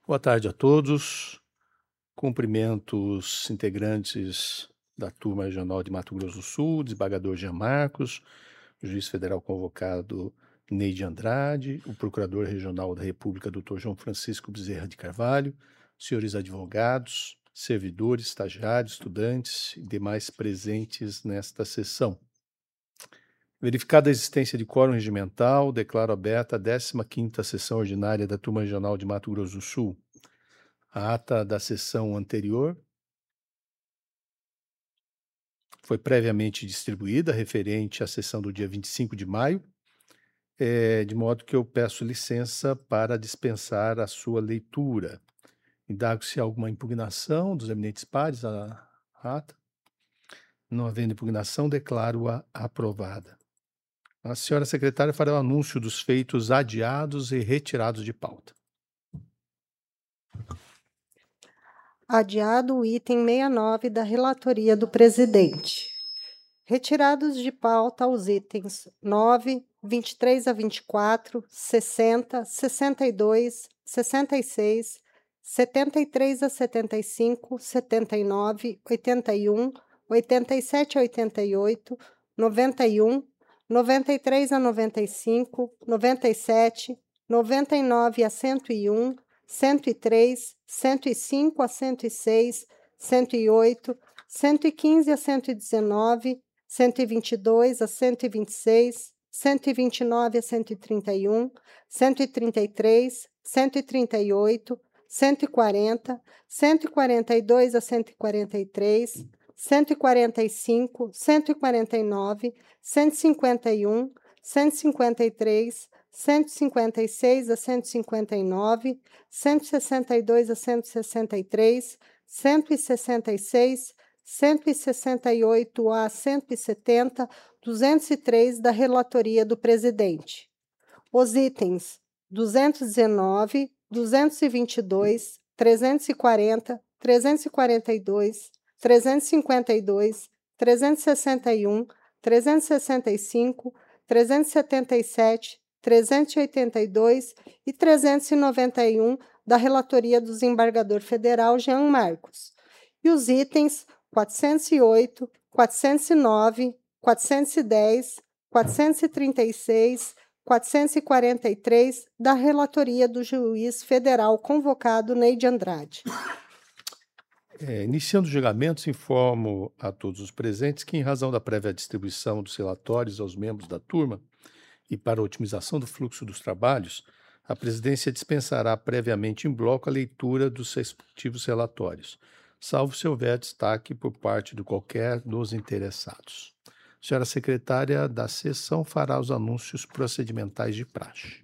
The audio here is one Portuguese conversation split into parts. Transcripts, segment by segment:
Boa tarde a todos. Cumprimento os integrantes da Turma Regional de Mato Grosso do Sul, desembargador Jean Marcos, o juiz federal convocado Neide Andrade, o procurador regional da República, Dr. João Francisco Bezerra de Carvalho, senhores advogados, servidores, estagiários, estudantes e demais presentes nesta sessão. Verificada a existência de quórum regimental, declaro aberta a 15ª sessão ordinária da Turma Regional de Mato Grosso do Sul. A ata da sessão anterior foi previamente distribuída, referente à sessão do dia 25 de maio, de modo que eu peço licença para dispensar a sua leitura. Indago se há alguma impugnação dos eminentes pares à ata. Não havendo impugnação, declaro-a aprovada. A senhora secretária fará o anúncio dos feitos adiados e retirados de pauta. Adiado o item 69 da relatoria do presidente. Retirados de pauta os itens 9, 23 a 24, 60, 62, 66, 73 a 75, 79, 81, 87 a 88, 91, 93 a 95, 97, 99 a 101, 103, 105 a 106, 108, 115 a 119, 122 a 126, 129 a 131, 133, 138, 140, 142 a 143, 145, 149, 151, 153, 156 a 159, 162 a 163, 166, 168 a 170, 203 da relatoria do presidente. Os itens 219, 222, 340, 342, 352, 361, 365, 377, 382 e 391 da relatoria do desembargador federal Jean Marcos. E os itens 408, 409, 410, 436, 443 da relatoria do juiz federal convocado Neide Andrade. Iniciando os julgamentos, informo a todos os presentes que, em razão da prévia distribuição dos relatórios aos membros da turma e para a otimização do fluxo dos trabalhos, a presidência dispensará previamente em bloco a leitura dos respectivos relatórios, salvo se houver destaque por parte de qualquer dos interessados. A senhora secretária da sessão fará os anúncios procedimentais de praxe.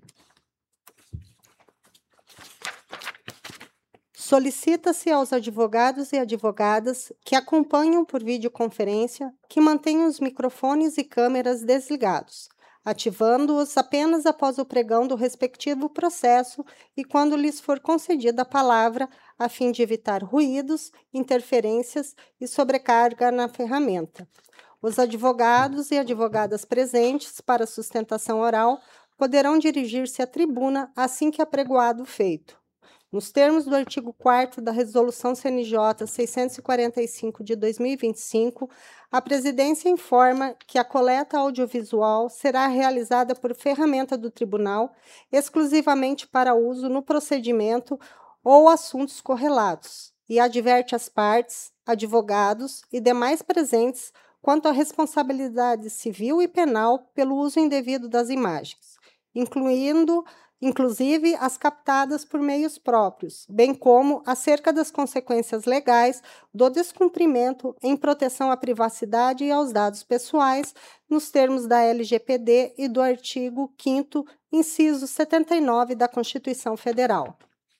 Solicita-se aos advogados e advogadas que acompanham por videoconferência que mantenham os microfones e câmeras desligados, ativando-os apenas após o pregão do respectivo processo e quando lhes for concedida a palavra, a fim de evitar ruídos, interferências e sobrecarga na ferramenta. Os advogados e advogadas presentes para sustentação oral poderão dirigir-se à tribuna assim que apregoado o feito. Nos termos do artigo 4º da Resolução CNJ 645 de 2025, a presidência informa que a coleta audiovisual será realizada por ferramenta do tribunal exclusivamente para uso no procedimento ou assuntos correlatos e adverte as partes, advogados e demais presentes quanto à responsabilidade civil e penal pelo uso indevido das imagens, inclusive as captadas por meios próprios, bem como acerca das consequências legais do descumprimento em proteção à privacidade e aos dados pessoais, nos termos da LGPD e do artigo 5º, inciso 79 da Constituição Federal.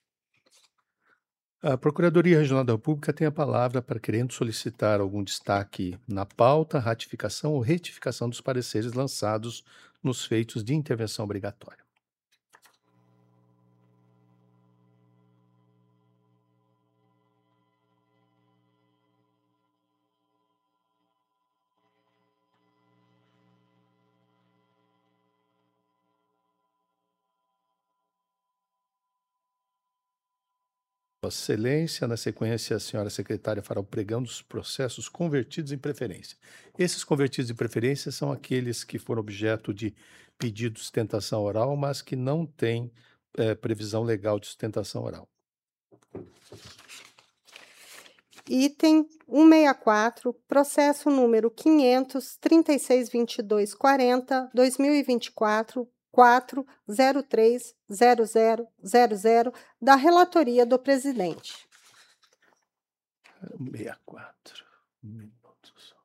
A Procuradoria Regional da República tem a palavra para querendo solicitar algum destaque na pauta, ratificação ou retificação dos pareceres lançados nos feitos de intervenção obrigatória. Vossa Excelência, na sequência, a senhora secretária fará o pregão dos processos convertidos em preferência. Esses convertidos em preferência são aqueles que foram objeto de pedido de sustentação oral, mas que não têm previsão legal de sustentação oral. Item 164, processo número 500-362240, 2024, 4030000, da relatoria do presidente. 64. Um minuto só.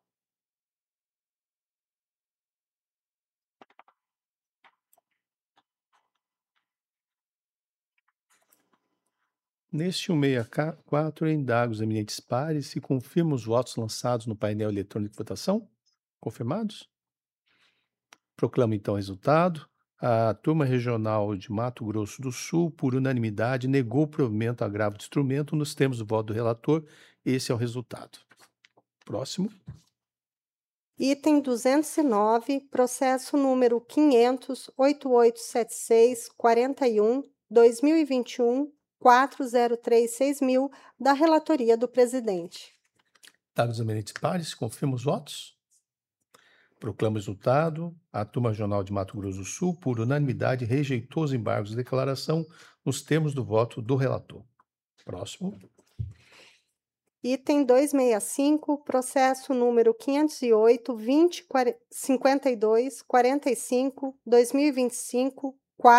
Neste 164, eu indago os eminentes pares e confirmo os votos lançados no painel eletrônico de votação. Confirmados? Proclamo então o resultado. A Turma Regional de Mato Grosso do Sul, por unanimidade, negou o provimento ao agravo de instrumento nos termos do voto do relator. Esse é o resultado. Próximo. Item 209, processo número 500-8876-41, 2021, 4036000, da relatoria do presidente. Dados os eminentes pares, confirmo os votos. Proclamo o resultado. A Turma Regional de Mato Grosso do Sul, por unanimidade, rejeitou os embargos de declaração nos termos do voto do relator. Próximo. Item 265, processo número 508-2052-45, 2025,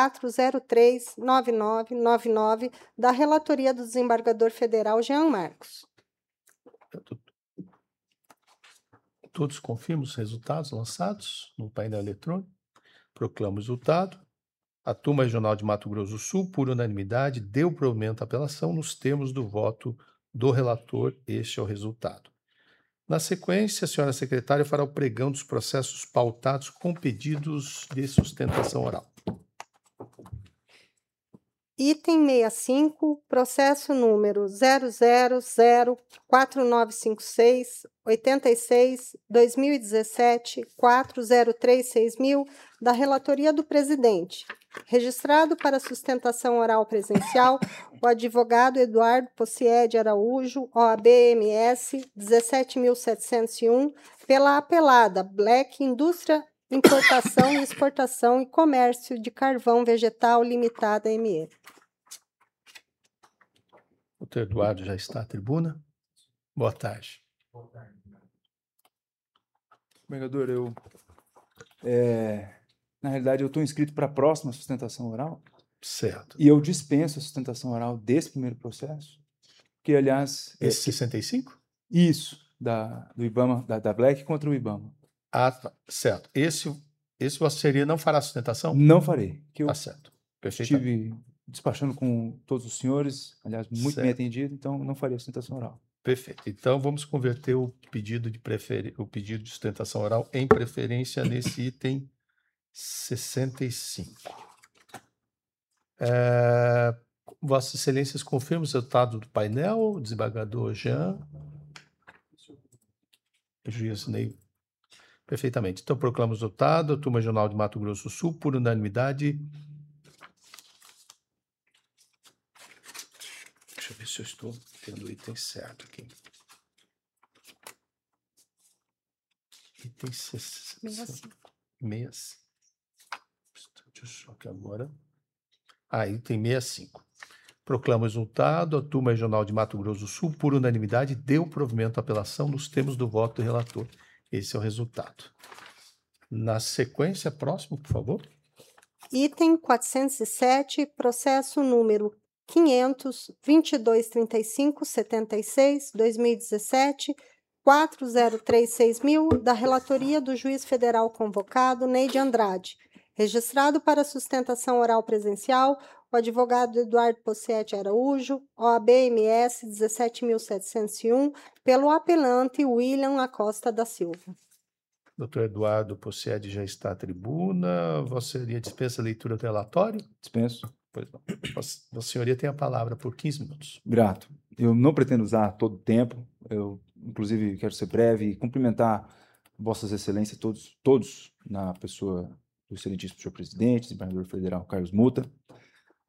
4039999, da relatoria do desembargador federal Jean Marcos. Todos confirmam os resultados lançados no painel eletrônico. Proclamo o resultado. A Turma Regional de Mato Grosso do Sul, por unanimidade, deu provimento à apelação nos termos do voto do relator. Este é o resultado. Na sequência, a senhora secretária fará o pregão dos processos pautados com pedidos de sustentação oral. Item 65, processo número 0004956-86, 2017, 4036000, da relatoria do presidente. Registrado para sustentação oral presencial, o advogado Eduardo Possiede Araújo, OAB-MS 17.701, pela apelada Black Indústria Importação, Exportação e Comércio de Carvão Vegetal Limitada ME. Doutor Eduardo já está à tribuna. Boa tarde. Boa tarde. Desembargador, na realidade, eu estou inscrito para a próxima sustentação oral. Certo. E eu dispenso a sustentação oral desse primeiro processo, que, aliás... Esse 65? Isso, do IBAMA, da Black contra o IBAMA. Ah, tá. Certo. Esse Vossa Senhoria não fará sustentação? Não farei. Que eu Tá certo. estive despachando com todos os senhores, aliás, muito certo. bem atendido, então não farei a sustentação oral. Perfeito. Então, vamos converter o pedido de sustentação oral em preferência nesse item 65. Vossas Excelências confirmam o resultado do painel, desembargador Jean? Juiz Ney. Perfeitamente. Então, proclamo o resultado. A Turma Regional de Mato Grosso do Sul, por unanimidade. Deixa eu ver se eu estou tendo o item certo aqui. Item 65. Deixa eu só que agora. Item 65. Proclamo o resultado. A Turma Regional de Mato Grosso do Sul, por unanimidade, deu provimento à apelação nos termos do voto do relator. Esse é o resultado. Na sequência, próximo, por favor. Item 407, processo número 500-2235-76, 2017, 4036000, da relatoria do juiz federal convocado, Neide Andrade. Registrado para sustentação oral presencial, o advogado Eduardo Possiede Araújo, OAB-MS 17.701, pelo apelante William Acosta da Silva. Doutor Eduardo Possiede já está à tribuna. Vossa Senhoria dispensa a leitura do relatório? Dispenso. Pois não. Vossa Senhoria tem a palavra por 15 minutos. Grato. Eu não pretendo usar todo o tempo. Eu, inclusive, quero ser breve e cumprimentar Vossas Excelências, todos na pessoa do excelentíssimo senhor presidente, desembargador federal Carlos Muta.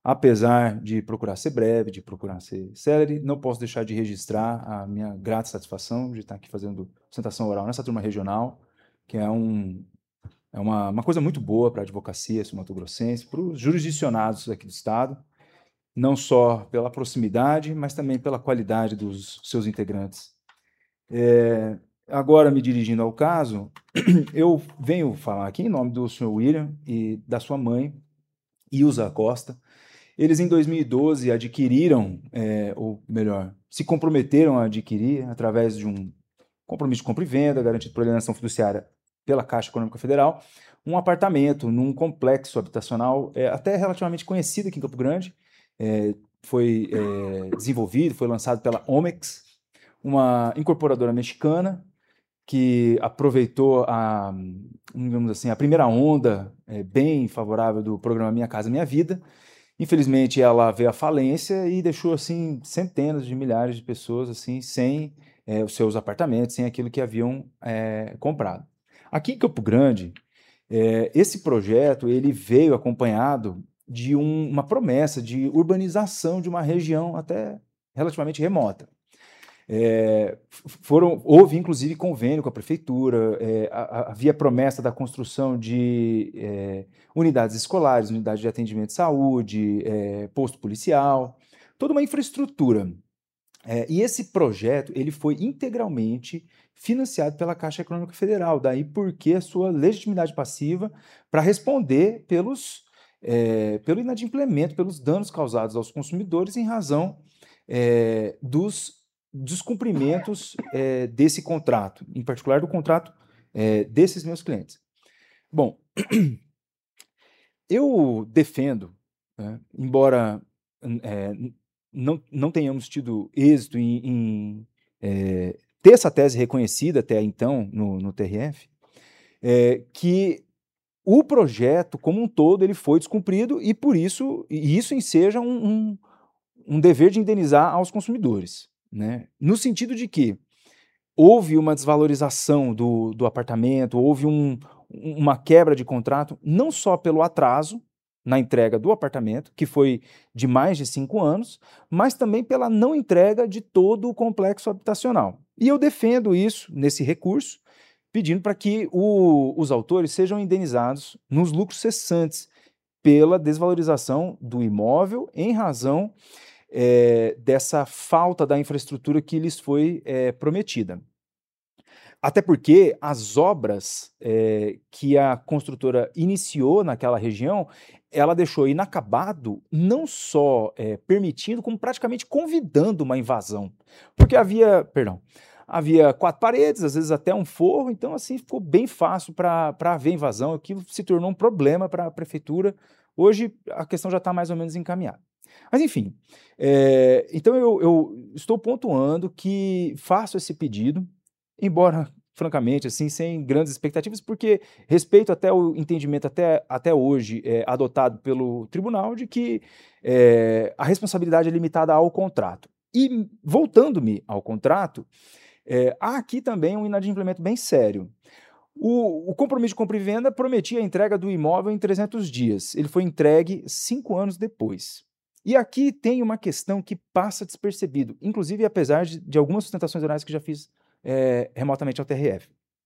apesar de procurar ser breve, de procurar ser célere, não posso deixar de registrar a minha grata satisfação de estar aqui fazendo sustentação oral nessa turma regional, que é uma coisa muito boa para a advocacia sul-mato-grossense, para os jurisdicionados aqui do Estado, não só pela proximidade, mas também pela qualidade dos seus integrantes. Agora, me dirigindo ao caso, eu venho falar aqui em nome do senhor William e da sua mãe, Ilza Costa. Eles, em 2012, adquiriram, ou melhor, se comprometeram a adquirir, através de um compromisso de compra e venda, garantido por alienação fiduciária pela Caixa Econômica Federal, um apartamento num complexo habitacional até relativamente conhecido aqui em Campo Grande. Foi desenvolvido, foi lançado pela Omex, uma incorporadora mexicana que aproveitou digamos assim, a primeira onda bem favorável do programa Minha Casa Minha Vida. Infelizmente, ela veio à falência e deixou assim centenas de milhares de pessoas assim sem os seus apartamentos, sem aquilo que haviam comprado. Aqui em Campo Grande, esse projeto ele veio acompanhado de uma promessa de urbanização de uma região até relativamente remota. Houve, inclusive, convênio com a prefeitura, havia promessa da construção de unidades escolares, unidades de atendimento de saúde, posto policial, toda uma infraestrutura. E esse projeto ele foi integralmente financiado pela Caixa Econômica Federal, daí porque a sua legitimidade passiva para responder pelo inadimplemento, pelos danos causados aos consumidores em razão dos descumprimentos desse contrato, em particular do contrato desses meus clientes. Bom, eu defendo, embora não tenhamos tido êxito em ter essa tese reconhecida até então no TRF, que o projeto como um todo ele foi descumprido e por isso enseja um dever de indenizar aos consumidores, né? No sentido de que houve uma desvalorização do apartamento, houve uma quebra de contrato, não só pelo atraso na entrega do apartamento, que foi de mais de 5 anos, mas também pela não entrega de todo o complexo habitacional. E eu defendo isso nesse recurso, pedindo para que os autores sejam indenizados nos lucros cessantes pela desvalorização do imóvel em razão dessa falta da infraestrutura que lhes foi prometida. Até porque as obras que a construtora iniciou naquela região, ela deixou inacabado, não só permitindo, como praticamente convidando uma invasão. Porque havia 4 paredes, às vezes até um forro, então assim ficou bem fácil para haver invasão, aquilo se tornou um problema para a prefeitura. Hoje a questão já está mais ou menos encaminhada. Mas, enfim, então eu estou pontuando que faço esse pedido, embora, francamente, assim, sem grandes expectativas, porque respeito até o entendimento até hoje adotado pelo tribunal de que a responsabilidade é limitada ao contrato. E, voltando-me ao contrato, há aqui também um inadimplemento bem sério. O compromisso de compra e venda prometia a entrega do imóvel em 300 dias. Ele foi entregue 5 anos depois. E aqui tem uma questão que passa despercebido, inclusive apesar de algumas sustentações orais que já fiz remotamente ao TRF.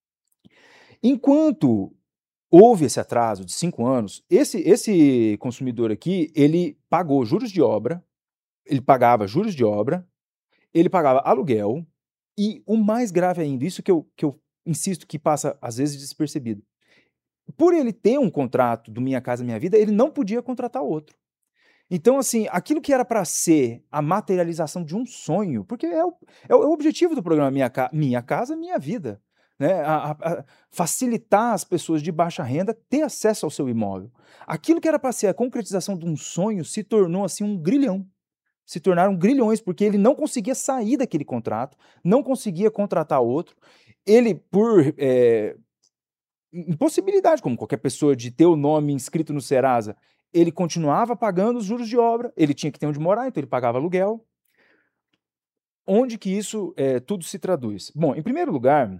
Enquanto houve esse atraso de 5 anos, esse consumidor aqui, ele pagou juros de obra, ele pagava juros de obra, ele pagava aluguel, e o mais grave ainda, isso que eu insisto que passa às vezes despercebido, por ele ter um contrato do Minha Casa Minha Vida, ele não podia contratar outro. Então, assim, aquilo que era para ser a materialização de um sonho, porque é o objetivo do programa Minha Casa Minha Vida, né? Facilitar as pessoas de baixa renda ter acesso ao seu imóvel. Aquilo que era para ser a concretização de um sonho se tornou assim um grilhão. Se tornaram grilhões, porque ele não conseguia sair daquele contrato, não conseguia contratar outro. Ele, por impossibilidade, como qualquer pessoa, de ter o nome inscrito no Serasa, ele continuava pagando os juros de obra, ele tinha que ter onde morar, então ele pagava aluguel. Onde que isso tudo se traduz? Bom, em primeiro lugar,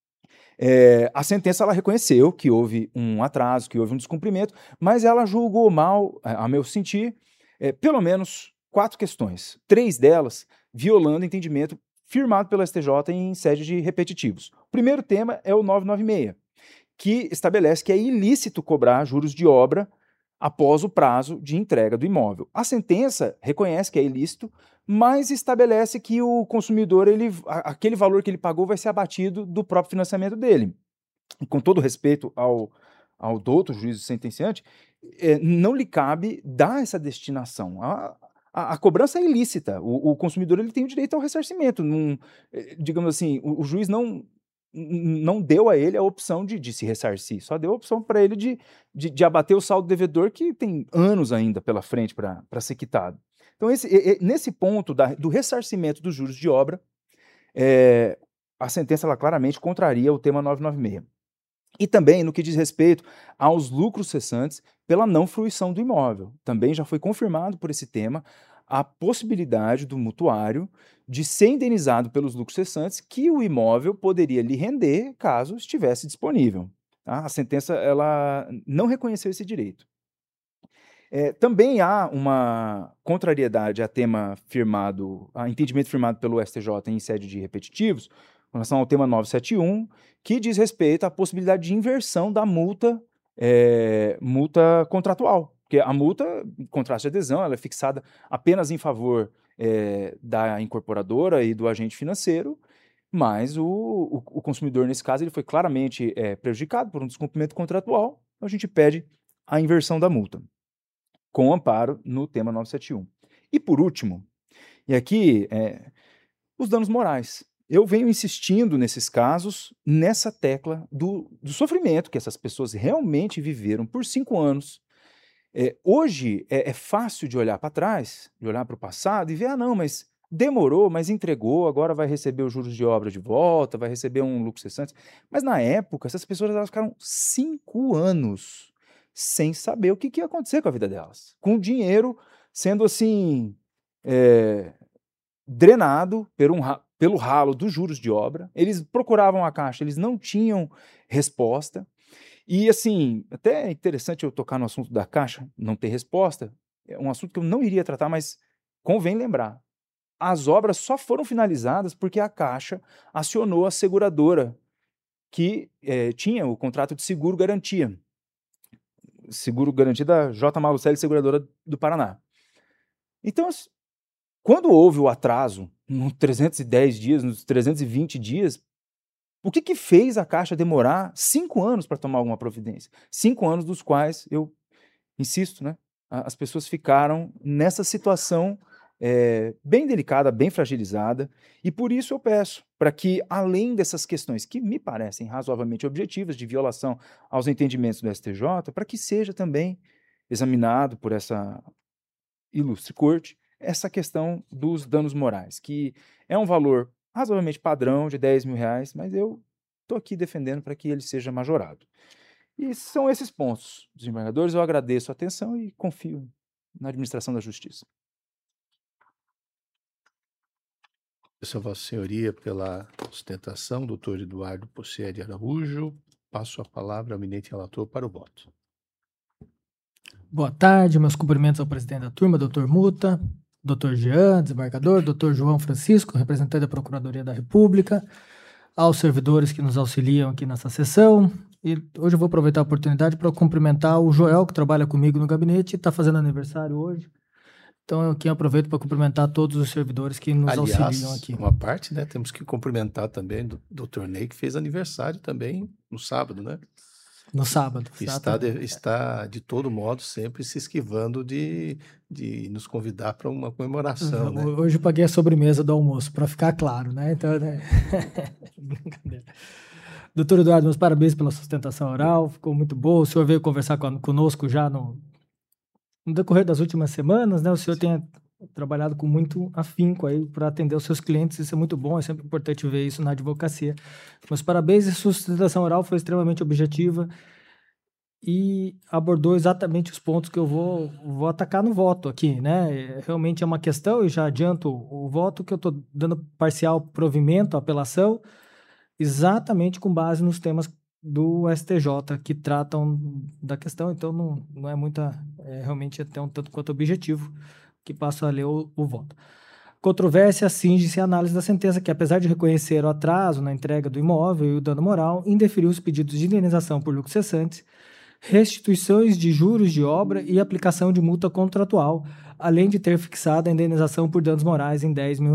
a sentença ela reconheceu que houve um atraso, que houve um descumprimento, mas ela julgou mal, a meu sentir, pelo menos 4 questões, 3 delas violando entendimento firmado pelo STJ em sede de repetitivos. O primeiro tema é o 996, que estabelece que é ilícito cobrar juros de obra após o prazo de entrega do imóvel. A sentença reconhece que é ilícito, mas estabelece que o consumidor, aquele valor que ele pagou vai ser abatido do próprio financiamento dele. E com todo respeito ao douto juízo sentenciante, não lhe cabe dar essa destinação. A cobrança é ilícita. O consumidor ele tem o direito ao ressarcimento. Digamos assim, o juiz não deu a ele a opção de se ressarcir, só deu a opção para ele de abater o saldo devedor, que tem anos ainda pela frente para ser quitado. Então, nesse ponto do ressarcimento dos juros de obra, a sentença ela claramente contraria o tema 996. E também no que diz respeito aos lucros cessantes pela não fruição do imóvel. Também já foi confirmado por esse tema a possibilidade do mutuário de ser indenizado pelos lucros cessantes que o imóvel poderia lhe render caso estivesse disponível. Tá? A sentença ela não reconheceu esse direito. Também há uma contrariedade a entendimento firmado pelo STJ em sede de repetitivos, com relação ao tema 971, que diz respeito à possibilidade de inversão da multa contratual. Porque a multa, em contrato de adesão, ela é fixada apenas em favor da incorporadora e do agente financeiro, mas o consumidor, nesse caso, ele foi claramente prejudicado por um descumprimento contratual, então a gente pede a inversão da multa, com amparo no tema 971. E por último, e aqui, os danos morais. Eu venho insistindo nesses casos, nessa tecla do sofrimento que essas pessoas realmente viveram por 5 anos. Hoje é fácil de olhar para trás, de olhar para o passado e ver, não, mas demorou, mas entregou, agora vai receber os juros de obra de volta, vai receber um lucro cessante. Mas na época, essas pessoas elas ficaram 5 anos sem saber o que ia acontecer com a vida delas. Com o dinheiro sendo assim, drenado pelo ralo dos juros de obra. Eles procuravam a Caixa, eles não tinham resposta. E, assim, até é interessante eu tocar no assunto da Caixa, não ter resposta, é um assunto que eu não iria tratar, mas convém lembrar. As obras só foram finalizadas porque a Caixa acionou a seguradora que tinha o contrato de seguro-garantia. Seguro-garantia da J. Malucelli, seguradora do Paraná. Então, quando houve o atraso, nos 310 dias, nos 320 dias, o que fez a Caixa demorar 5 anos para tomar alguma providência? 5 anos dos quais, eu insisto, né, as pessoas ficaram nessa situação bem delicada, bem fragilizada, e por isso eu peço para que, além dessas questões que me parecem razoavelmente objetivas, de violação aos entendimentos do STJ, para que seja também examinado por essa ilustre corte essa questão dos danos morais, que é um valor razoavelmente padrão de R$10 mil, mas eu estou aqui defendendo para que ele seja majorado. E são esses pontos, desembargadores. Eu agradeço a atenção e confio na administração da justiça. Agradeço a Vossa Senhoria pela sustentação, doutor Eduardo Possieri Araújo. Passo a palavra ao eminente relator para o voto. Boa tarde, meus cumprimentos ao presidente da turma, doutor Muta, doutor Jean, desembargador, doutor João Francisco, representante da Procuradoria da República, aos servidores que nos auxiliam aqui nessa sessão. E hoje eu vou aproveitar a oportunidade para cumprimentar o Joel, que trabalha comigo no gabinete e está fazendo aniversário hoje. Então eu aqui aproveito para cumprimentar todos os servidores que nos auxiliam aqui. Uma parte, né? Temos que cumprimentar também o doutor Ney, que fez aniversário também no sábado, né? No sábado. Está, de todo modo, sempre se esquivando de nos convidar para uma comemoração, né? Hoje eu paguei a sobremesa do almoço, para ficar claro, né? Então, né? Brincadeira. Doutor Eduardo, meus parabéns pela sustentação oral, ficou muito boa. O senhor veio conversar conosco já no decorrer das últimas semanas, né? O senhor tem trabalhado com muito afinco aí para atender os seus clientes, isso é muito bom, é sempre importante ver isso na advocacia. Meus parabéns, a sua sustentação oral foi extremamente objetiva e abordou exatamente os pontos que eu vou atacar no voto aqui, né? Realmente é uma questão, e já adianto o voto, que eu estou dando parcial provimento à apelação, exatamente com base nos temas do STJ que tratam da questão, então não é muita, realmente até um tanto quanto objetivo, que passo a ler o voto. Controvérsia cinge-se à análise da sentença que, apesar de reconhecer o atraso na entrega do imóvel e o dano moral, indeferiu os pedidos de indenização por lucros cessantes, restituições de juros de obra e aplicação de multa contratual, além de ter fixado a indenização por danos morais em R$10 mil.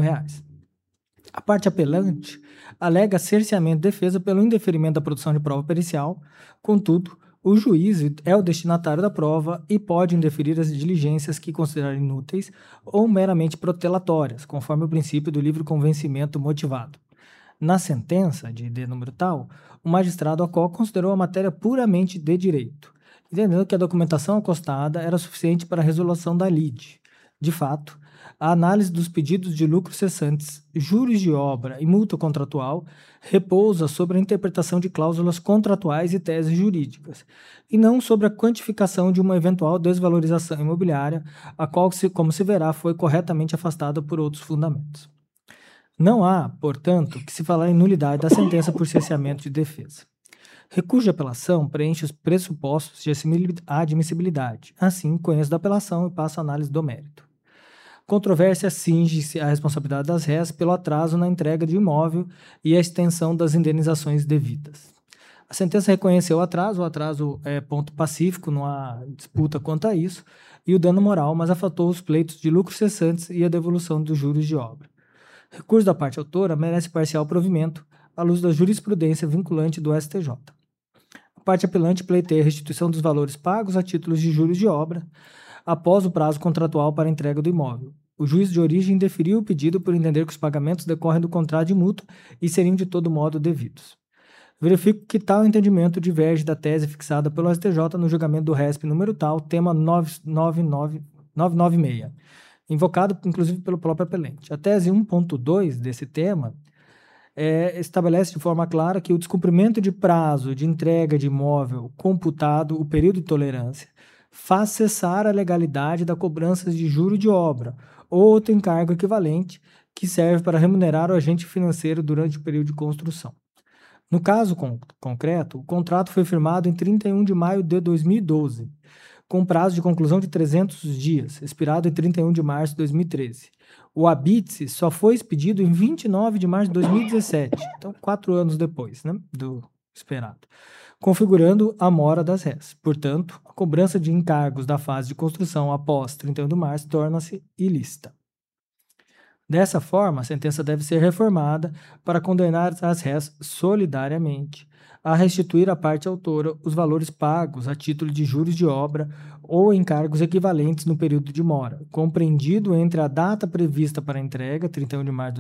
A parte apelante alega cerceamento de defesa pelo indeferimento da produção de prova pericial, contudo, o juiz é o destinatário da prova e pode indeferir as diligências que considerar inúteis ou meramente protelatórias, conforme o princípio do livre convencimento motivado. Na sentença de número tal, o magistrado ACO considerou a matéria puramente de direito, entendendo que a documentação acostada era suficiente para a resolução da lide. De fato, a análise dos pedidos de lucros cessantes, juros de obra e multa contratual repousa sobre a interpretação de cláusulas contratuais e teses jurídicas, e não sobre a quantificação de uma eventual desvalorização imobiliária, a qual, como se verá, foi corretamente afastada por outros fundamentos. Não há, portanto, que se falar em nulidade da sentença por cerceamento de defesa. Recurso de apelação preenche os pressupostos de admissibilidade. Assim, conheço da apelação e passo a análise do mérito. Controvérsia cinge-se à responsabilidade das réis pelo atraso na entrega de imóvel e a extensão das indenizações devidas. A sentença reconheceu o atraso é ponto pacífico, não há disputa quanto a isso, e o dano moral, mas afastou os pleitos de lucros cessantes e a devolução dos juros de obra. Recurso da parte autora merece parcial provimento à luz da jurisprudência vinculante do STJ. A parte apelante pleiteia a restituição dos valores pagos a títulos de juros de obra após o prazo contratual para a entrega do imóvel. O juiz de origem indeferiu o pedido por entender que os pagamentos decorrem do contrato de mútua e seriam de todo modo devidos. Verifico que tal entendimento diverge da tese fixada pelo STJ no julgamento do RESP número tal, tema 996, invocado inclusive pelo próprio apelante. A tese 1.2 desse tema estabelece de forma clara que o descumprimento de prazo de entrega de imóvel computado o período de tolerância faz cessar a legalidade da cobrança de juro de obra ou outro encargo equivalente que serve para remunerar o agente financeiro durante o período de construção. No caso concreto, o contrato foi firmado em 31 de maio de 2012, com prazo de conclusão de 300 dias, expirado em 31 de março de 2013. O habite só foi expedido em 29 de março de 2017, então 4 anos depois, do esperado, configurando a mora das réis. Portanto, a cobrança de encargos da fase de construção após 31 de março torna-se ilícita. Dessa forma, a sentença deve ser reformada para condenar as réis solidariamente a restituir à parte autora os valores pagos a título de juros de obra ou encargos equivalentes no período de mora, compreendido entre a data prevista para a entrega, 31 de março de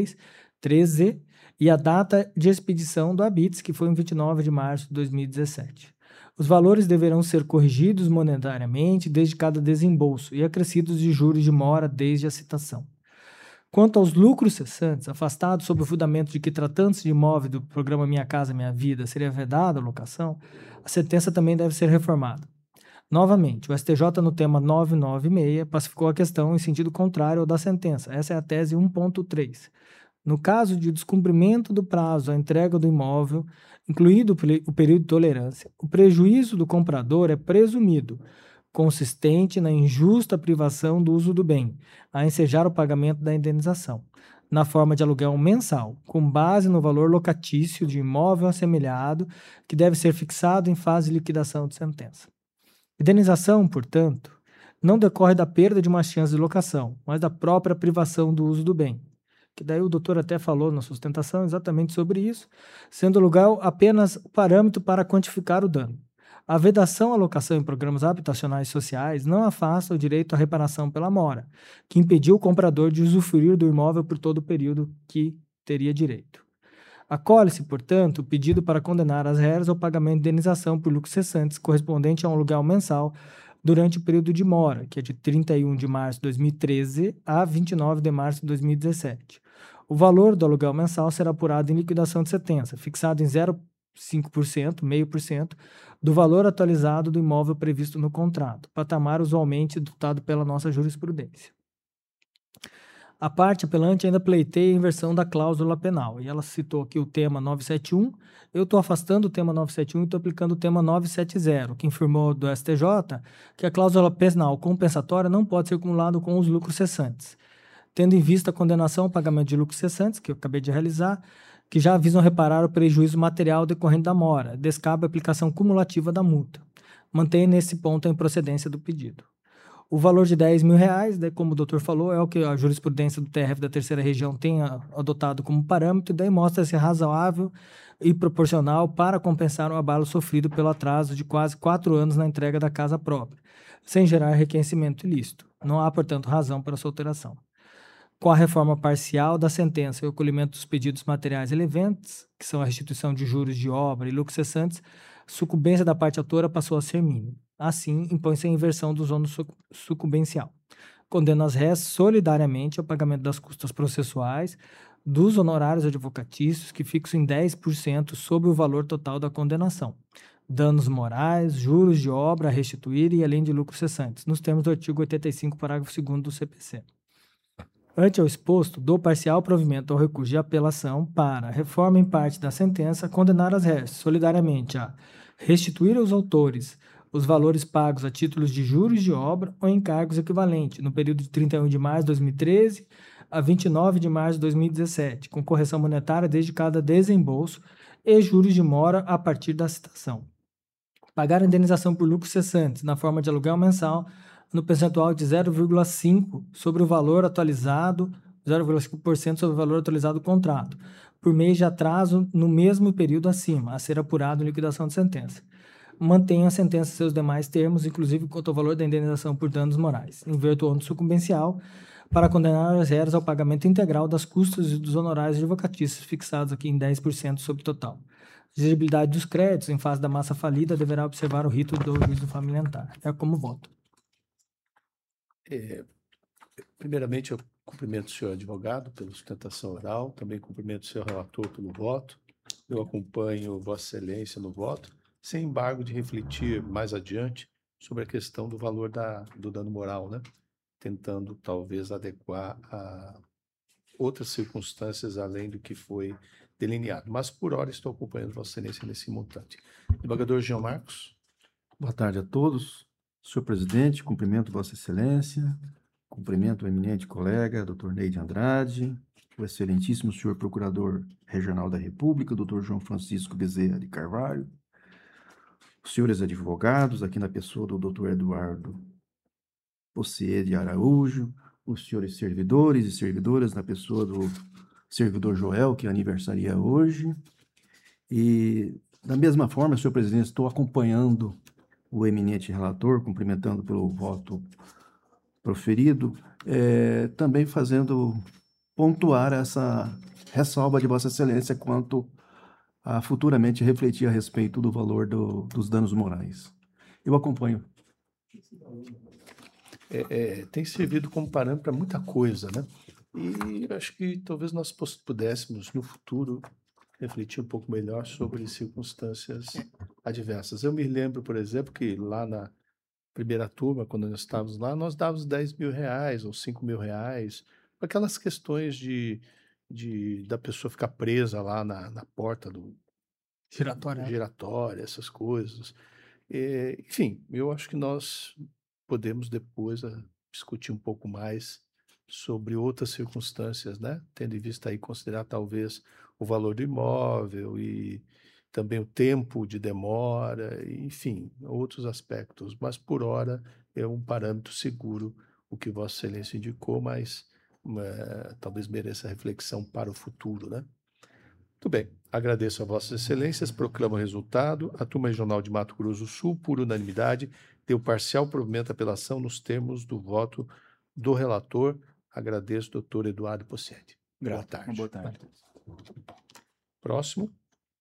2013, e a data de expedição do habeas, que foi em 29 de março de 2017. Os valores deverão ser corrigidos monetariamente desde cada desembolso e acrescidos de juros de mora desde a citação. Quanto aos lucros cessantes, afastados sob o fundamento de que, tratando-se de imóvel do programa Minha Casa Minha Vida, seria vedada a locação, a sentença também deve ser reformada. Novamente, o STJ, no tema 996, pacificou a questão em sentido contrário ao da sentença. Essa é a tese 1.3. No caso de descumprimento do prazo à entrega do imóvel, incluído o período de tolerância, o prejuízo do comprador é presumido, consistente na injusta privação do uso do bem, a ensejar o pagamento da indenização, na forma de aluguel mensal, com base no valor locatício de imóvel assemelhado, que deve ser fixado em fase de liquidação de sentença. Indenização, portanto, não decorre da perda de uma chance de locação, mas da própria privação do uso do bem. Que daí o doutor até falou na sustentação exatamente sobre isso, sendo o aluguel apenas o parâmetro para quantificar o dano. A vedação à locação em programas habitacionais sociais não afasta o direito à reparação pela mora, que impediu o comprador de usufruir do imóvel por todo o período que teria direito. Acolhe-se, portanto, o pedido para condenar as réis ao pagamento de indenização por lucros cessantes correspondente a um aluguel mensal durante o período de mora, que é de 31 de março de 2013 a 29 de março de 2017. O valor do aluguel mensal será apurado em liquidação de sentença, fixado em 0,5%, 0,5%, do valor atualizado do imóvel previsto no contrato, patamar usualmente adotado pela nossa jurisprudência. A parte apelante ainda pleiteia a inversão da cláusula penal. E ela citou aqui o tema 971. Eu estou afastando o tema 971 e estou aplicando o tema 970, que informou do STJ que a cláusula penal compensatória não pode ser acumulada com os lucros cessantes. Tendo em vista a condenação ao pagamento de lucros cessantes, que eu acabei de realizar, que já visam reparar o prejuízo material decorrente da mora, descabe a aplicação cumulativa da multa. Mantém nesse ponto a improcedência do pedido. O valor de R$10 mil, como o doutor falou, é o que a jurisprudência do TRF da terceira região tem adotado como parâmetro, e daí mostra-se razoável e proporcional para compensar o abalo sofrido pelo atraso de quase 4 anos na entrega da casa própria, sem gerar requecimento ilícito. Não há, portanto, razão para sua alteração. Com a reforma parcial da sentença e o acolhimento dos pedidos materiais relevantes, que são a restituição de juros de obra e lucros cessantes, sucumbência da parte autora passou a ser mínima. Assim, impõe-se a inversão do ônus sucumbencial. Condena as réis solidariamente ao pagamento das custas processuais, dos honorários advocatícios, que fixam em 10% sobre o valor total da condenação, danos morais, juros de obra a restituir e além de lucros cessantes, nos termos do artigo 85, parágrafo 2º do CPC. Ante ao exposto, dou parcial provimento ao recurso de apelação para, reforma em parte da sentença, condenar as réis solidariamente a restituir aos autores os valores pagos a títulos de juros de obra ou encargos equivalentes no período de 31 de março de 2013 a 29 de março de 2017, com correção monetária desde cada desembolso e juros de mora a partir da citação. Pagar a indenização por lucros cessantes na forma de aluguel mensal no percentual de 0,5% sobre o valor atualizado, 0,5% sobre o valor atualizado do contrato, por mês de atraso no mesmo período acima, a ser apurado em liquidação de sentença. Mantenha a sentença e seus demais termos, inclusive quanto ao valor da indenização por danos morais. Inverto o ônus sucumbencial para condenar as réis ao pagamento integral das custas e dos honorários advocatícios fixados aqui em 10% sobre o total. A exigibilidade dos créditos em face da massa falida deverá observar o rito do juízo familiar. É como voto. Primeiramente, eu cumprimento o senhor advogado pela sustentação oral, também cumprimento o senhor relator pelo voto. Eu acompanho Vossa Excelência no voto, sem embargo de refletir mais adiante sobre a questão do valor do dano moral, né? Tentando talvez adequar a outras circunstâncias além do que foi delineado. Mas, por hora, estou acompanhando Vossa Excelência nesse montante. Desembargador Jean Marcos. Boa tarde a todos. Senhor presidente, cumprimento Vossa Excelência, cumprimento o eminente colega, Dr. Neide Andrade, o excelentíssimo senhor Procurador Regional da República, Dr. João Francisco Bezerra de Carvalho, os senhores advogados, aqui na pessoa do Dr. Eduardo Possier de Araújo, os senhores servidores e servidoras, na pessoa do servidor Joel, que aniversaria hoje. E, da mesma forma, senhor presidente, estou acompanhando o eminente relator, cumprimentando pelo voto proferido, também fazendo pontuar essa ressalva de Vossa Excelência quanto a futuramente refletir a respeito do valor dos danos morais. Eu acompanho. Tem servido como parâmetro para muita coisa, né? E acho que talvez nós pudéssemos, no futuro, refletir um pouco melhor sobre circunstâncias adversas. Eu me lembro, por exemplo, que lá na primeira turma, quando nós estávamos lá, nós dávamos R$10 mil ou R$5 mil, aquelas questões da pessoa ficar presa lá na porta do giratório, essas coisas. Enfim, eu acho que nós podemos depois discutir um pouco mais sobre outras circunstâncias, né? Tendo em vista aí considerar talvez o valor do imóvel e também o tempo de demora, enfim, outros aspectos. Mas, por hora, é um parâmetro seguro o que Vossa Excelência indicou, mas talvez mereça reflexão para o futuro, né? Muito bem. Agradeço a Vossas Excelências, proclamo o resultado. A Turma Regional de Mato Grosso do Sul, por unanimidade, deu parcial provimento à apelação nos termos do voto do relator. Agradeço, doutor Eduardo Possier. Boa tarde. Boa tarde. Próximo.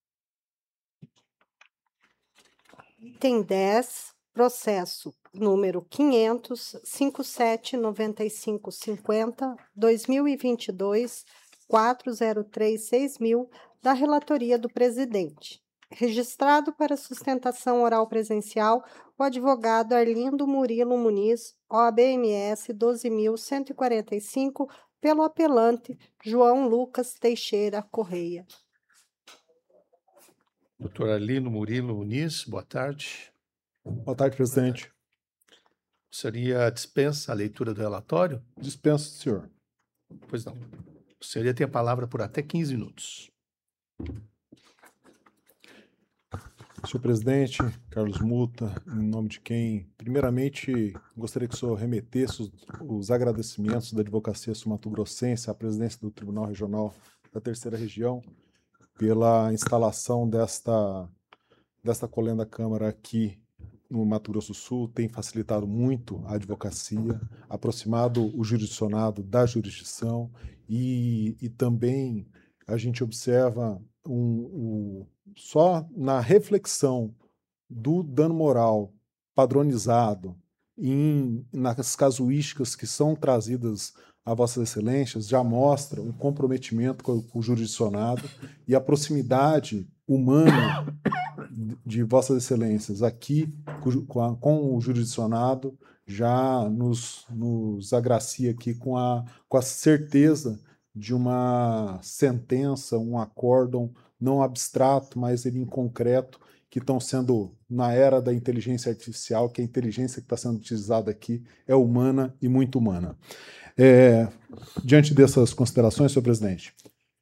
Item 10, processo número 500-579550, 2022, 4036000, da relatoria do presidente. Registrado para sustentação oral presencial, o advogado Arlindo Murilo Muniz, OAB-MS 12.145, pelo apelante João Lucas Teixeira Correia. Doutor Arlindo Murilo Muniz, boa tarde. Boa tarde, presidente. Seria dispensa a leitura do relatório? Dispenso, senhor. Pois não. O senhor tem a palavra por até 15 minutos. Senhor presidente, Carlos Muta, em nome de quem, primeiramente, gostaria que o senhor remetesse os agradecimentos da Advocacia Sul-Mato-Grossense à presidência do Tribunal Regional da Terceira Região pela instalação desta colenda Câmara aqui no Mato Grosso do Sul, tem facilitado muito a advocacia, aproximado o jurisdicionado da jurisdição e também a gente observa só na reflexão do dano moral padronizado nas casuísticas que são trazidas a Vossas Excelências, já mostra um comprometimento com o jurisdicionado e a proximidade humana de Vossas Excelências aqui com o jurisdicionado já nos agracia aqui com a certeza de uma sentença, um acórdão não abstrato, mas ele em concreto, que estão sendo, na era da inteligência artificial, que a inteligência que está sendo utilizada aqui é humana e muito humana. Diante dessas considerações, senhor presidente,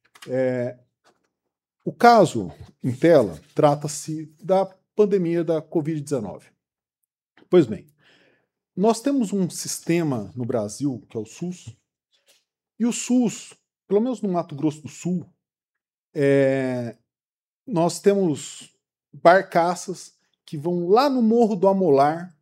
o caso em tela trata-se da pandemia da Covid-19. Pois bem, nós temos um sistema no Brasil, que é o SUS, e o SUS, pelo menos no Mato Grosso do Sul, nós temos barcaças que vão lá no Morro do Amolar,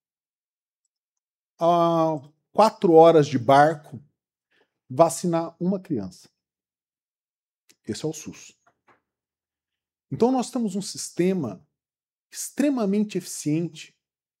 a 4 horas de barco, vacinar uma criança. Esse é o SUS. Então nós temos um sistema extremamente eficiente,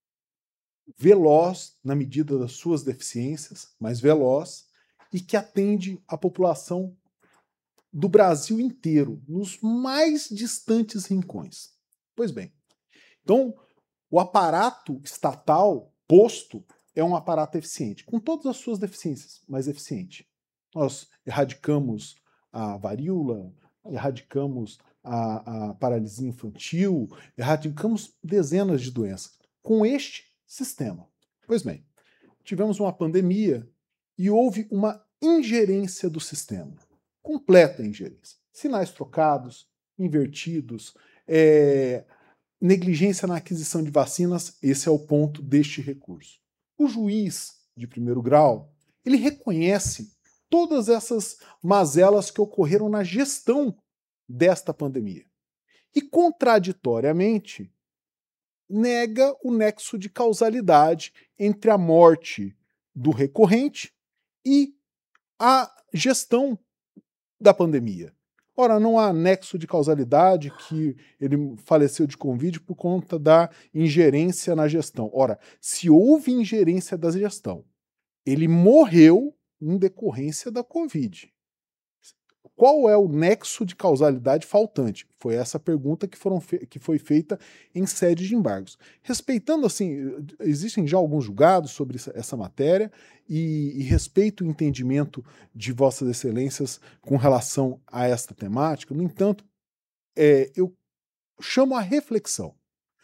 veloz na medida das suas deficiências, mas veloz, e que atende a população do Brasil inteiro, nos mais distantes rincões. Pois bem, então o aparato estatal posto é um aparato eficiente, com todas as suas deficiências, mas eficiente. Nós erradicamos a varíola, erradicamos a paralisia infantil, erradicamos dezenas de doenças com este sistema. Pois bem, tivemos uma pandemia e houve uma ingerência do sistema, completa ingerência. Sinais trocados, invertidos, negligência na aquisição de vacinas, esse é o ponto deste recurso. O juiz de primeiro grau, ele reconhece todas essas mazelas que ocorreram na gestão desta pandemia. E, contraditoriamente, nega o nexo de causalidade entre a morte do recorrente e a gestão da pandemia. Ora, não há nexo de causalidade, que ele faleceu de Covid por conta da ingerência na gestão. Ora, se houve ingerência da gestão, ele morreu em decorrência da Covid. Qual é o nexo de causalidade faltante? Foi essa pergunta que foi feita em sede de embargos. Respeitando, assim, existem já alguns julgados sobre essa matéria e respeito o entendimento de Vossas Excelências com relação a esta temática. No entanto, eu chamo a reflexão.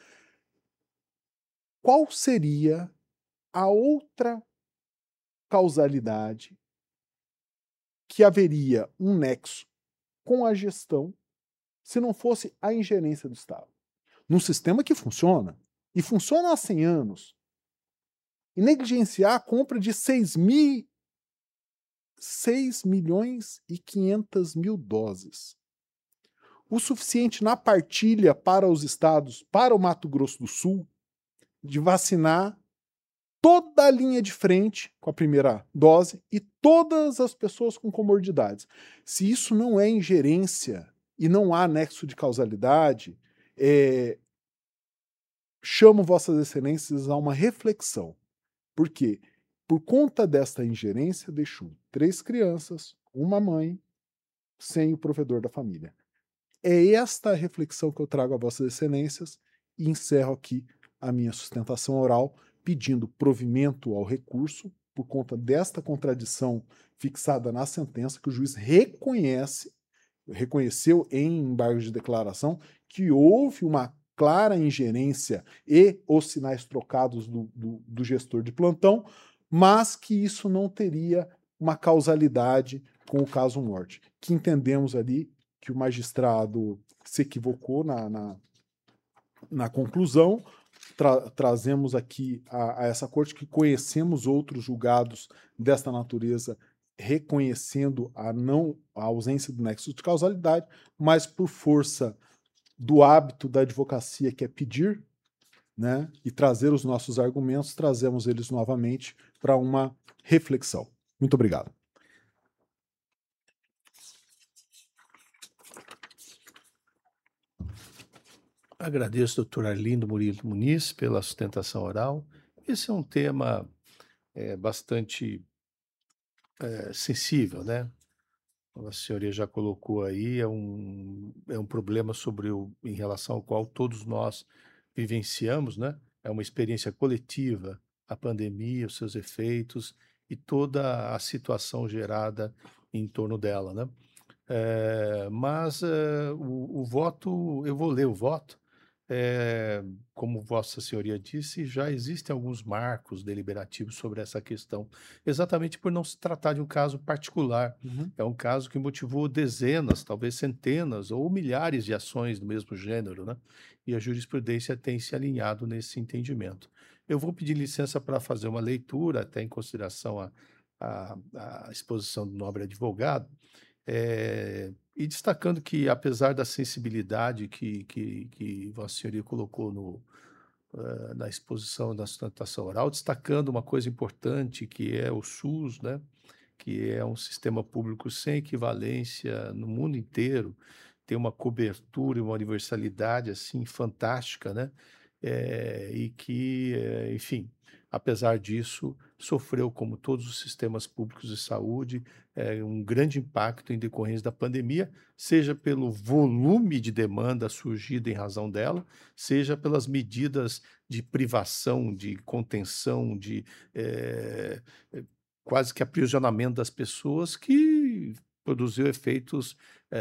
Qual seria a outra causalidade que haveria um nexo com a gestão se não fosse a ingerência do Estado? Num sistema que funciona, e funciona há 100 anos, e negligenciar a compra de 6.500.000 doses, o suficiente na partilha para os estados, para o Mato Grosso do Sul, de vacinar toda a linha de frente com a primeira dose e todas as pessoas com comorbidades. Se isso não é ingerência e não há nexo de causalidade, chamo Vossas Excelências a uma reflexão. Por quê? Por conta desta ingerência, deixou 3 crianças, uma mãe, sem o provedor da família. É esta a reflexão que eu trago a Vossas Excelências e encerro aqui a minha sustentação oral, pedindo provimento ao recurso, por conta desta contradição fixada na sentença, que o juiz reconheceu em embargo de declaração que houve uma clara ingerência e os sinais trocados do gestor de plantão, mas que isso não teria uma causalidade com o caso morte, que entendemos ali que o magistrado se equivocou na conclusão. Trazemos aqui a essa corte que conhecemos outros julgados desta natureza reconhecendo a ausência do nexo de causalidade, mas por força do hábito da advocacia, que é pedir, né, e trazer os nossos argumentos, trazemos eles novamente para uma reflexão. Muito obrigado. Agradeço, doutor Arlindo Murilo Muniz, pela sustentação oral. Esse é um tema bastante sensível, né? A senhoria já colocou aí, é um problema em relação ao qual todos nós vivenciamos, né? É uma experiência coletiva, a pandemia, os seus efeitos e toda a situação gerada em torno dela, né? Mas o voto, eu vou ler o voto. Como Vossa Senhoria disse, já existem alguns marcos deliberativos sobre essa questão, exatamente por não se tratar de um caso particular. É um caso que motivou dezenas, talvez centenas ou milhares de ações do mesmo gênero, né? E a jurisprudência tem se alinhado nesse entendimento. Eu vou pedir licença para fazer uma leitura, até em consideração a exposição do nobre advogado, e destacando que, apesar da sensibilidade que Vossa Senhoria colocou na exposição da sustentação oral, destacando uma coisa importante, que é o SUS, né? Que é um sistema público sem equivalência no mundo inteiro, tem uma cobertura e uma universalidade assim fantástica, né? E que, enfim, apesar disso, sofreu, como todos os sistemas públicos de saúde, um grande impacto em decorrência da pandemia, seja pelo volume de demanda surgida em razão dela, seja pelas medidas de privação, de contenção, de quase que aprisionamento das pessoas, que produziu efeitos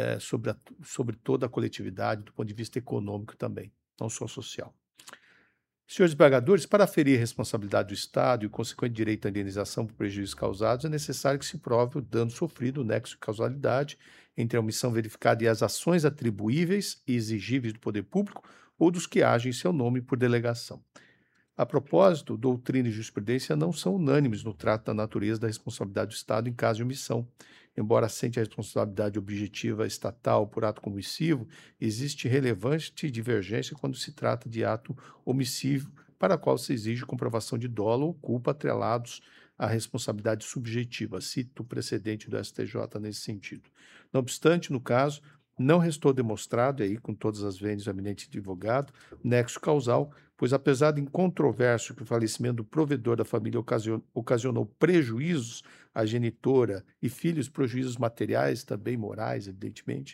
sobre toda a coletividade, do ponto de vista econômico também, não só social. Senhores desembargadores, para aferir a responsabilidade do Estado e o consequente direito à indenização por prejuízos causados, é necessário que se prove o dano sofrido, o nexo de causalidade entre a omissão verificada e as ações atribuíveis e exigíveis do poder público ou dos que agem em seu nome por delegação. A propósito, doutrina e jurisprudência não são unânimes no trato da natureza da responsabilidade do Estado em caso de omissão. Embora assente a responsabilidade objetiva estatal por ato comissivo, existe relevante divergência quando se trata de ato omissivo, para a qual se exige comprovação de dolo ou culpa atrelados à responsabilidade subjetiva. Cito o precedente do STJ nesse sentido. Não obstante, no caso, não restou demonstrado, e aí com todas as vendas do eminente advogado, nexo causal, pois apesar de incontroverso que o falecimento do provedor da família ocasionou prejuízos à genitora e filhos, prejuízos materiais, também morais, evidentemente,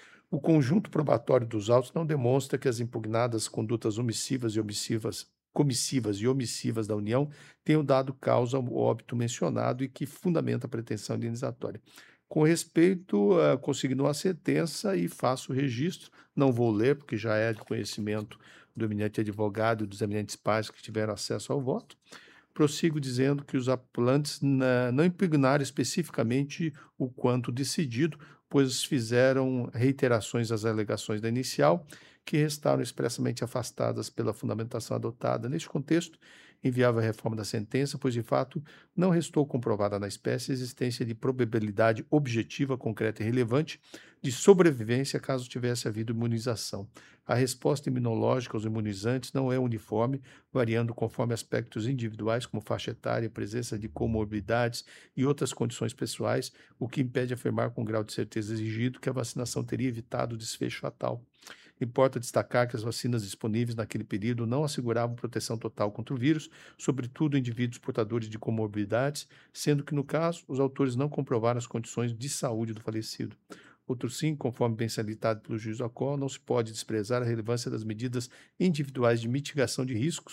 o conjunto probatório dos autos não demonstra que as impugnadas condutas omissivas comissivas e omissivas da União tenham dado causa ao óbito mencionado e que fundamenta a pretensão indenizatória. Com respeito, consignou a sentença e faço o registro, não vou ler, porque já é de conhecimento do eminente advogado e dos eminentes pais que tiveram acesso ao voto. Prossigo dizendo que os apelantes não impugnaram especificamente o quanto decidido, pois fizeram reiterações às alegações da inicial, que restaram expressamente afastadas pela fundamentação adotada. Neste contexto, enviava a reforma da sentença, pois, de fato, não restou comprovada na espécie a existência de probabilidade objetiva, concreta e relevante de sobrevivência caso tivesse havido imunização. A resposta imunológica aos imunizantes não é uniforme, variando conforme aspectos individuais, como faixa etária, presença de comorbidades e outras condições pessoais, o que impede afirmar com grau de certeza exigido que a vacinação teria evitado o desfecho fatal. Importa destacar que as vacinas disponíveis naquele período não asseguravam proteção total contra o vírus, sobretudo em indivíduos portadores de comorbidades, sendo que, no caso, os autores não comprovaram as condições de saúde do falecido. Outro sim, conforme bem salientado pelo juiz Acol, não se pode desprezar a relevância das medidas individuais de mitigação de riscos,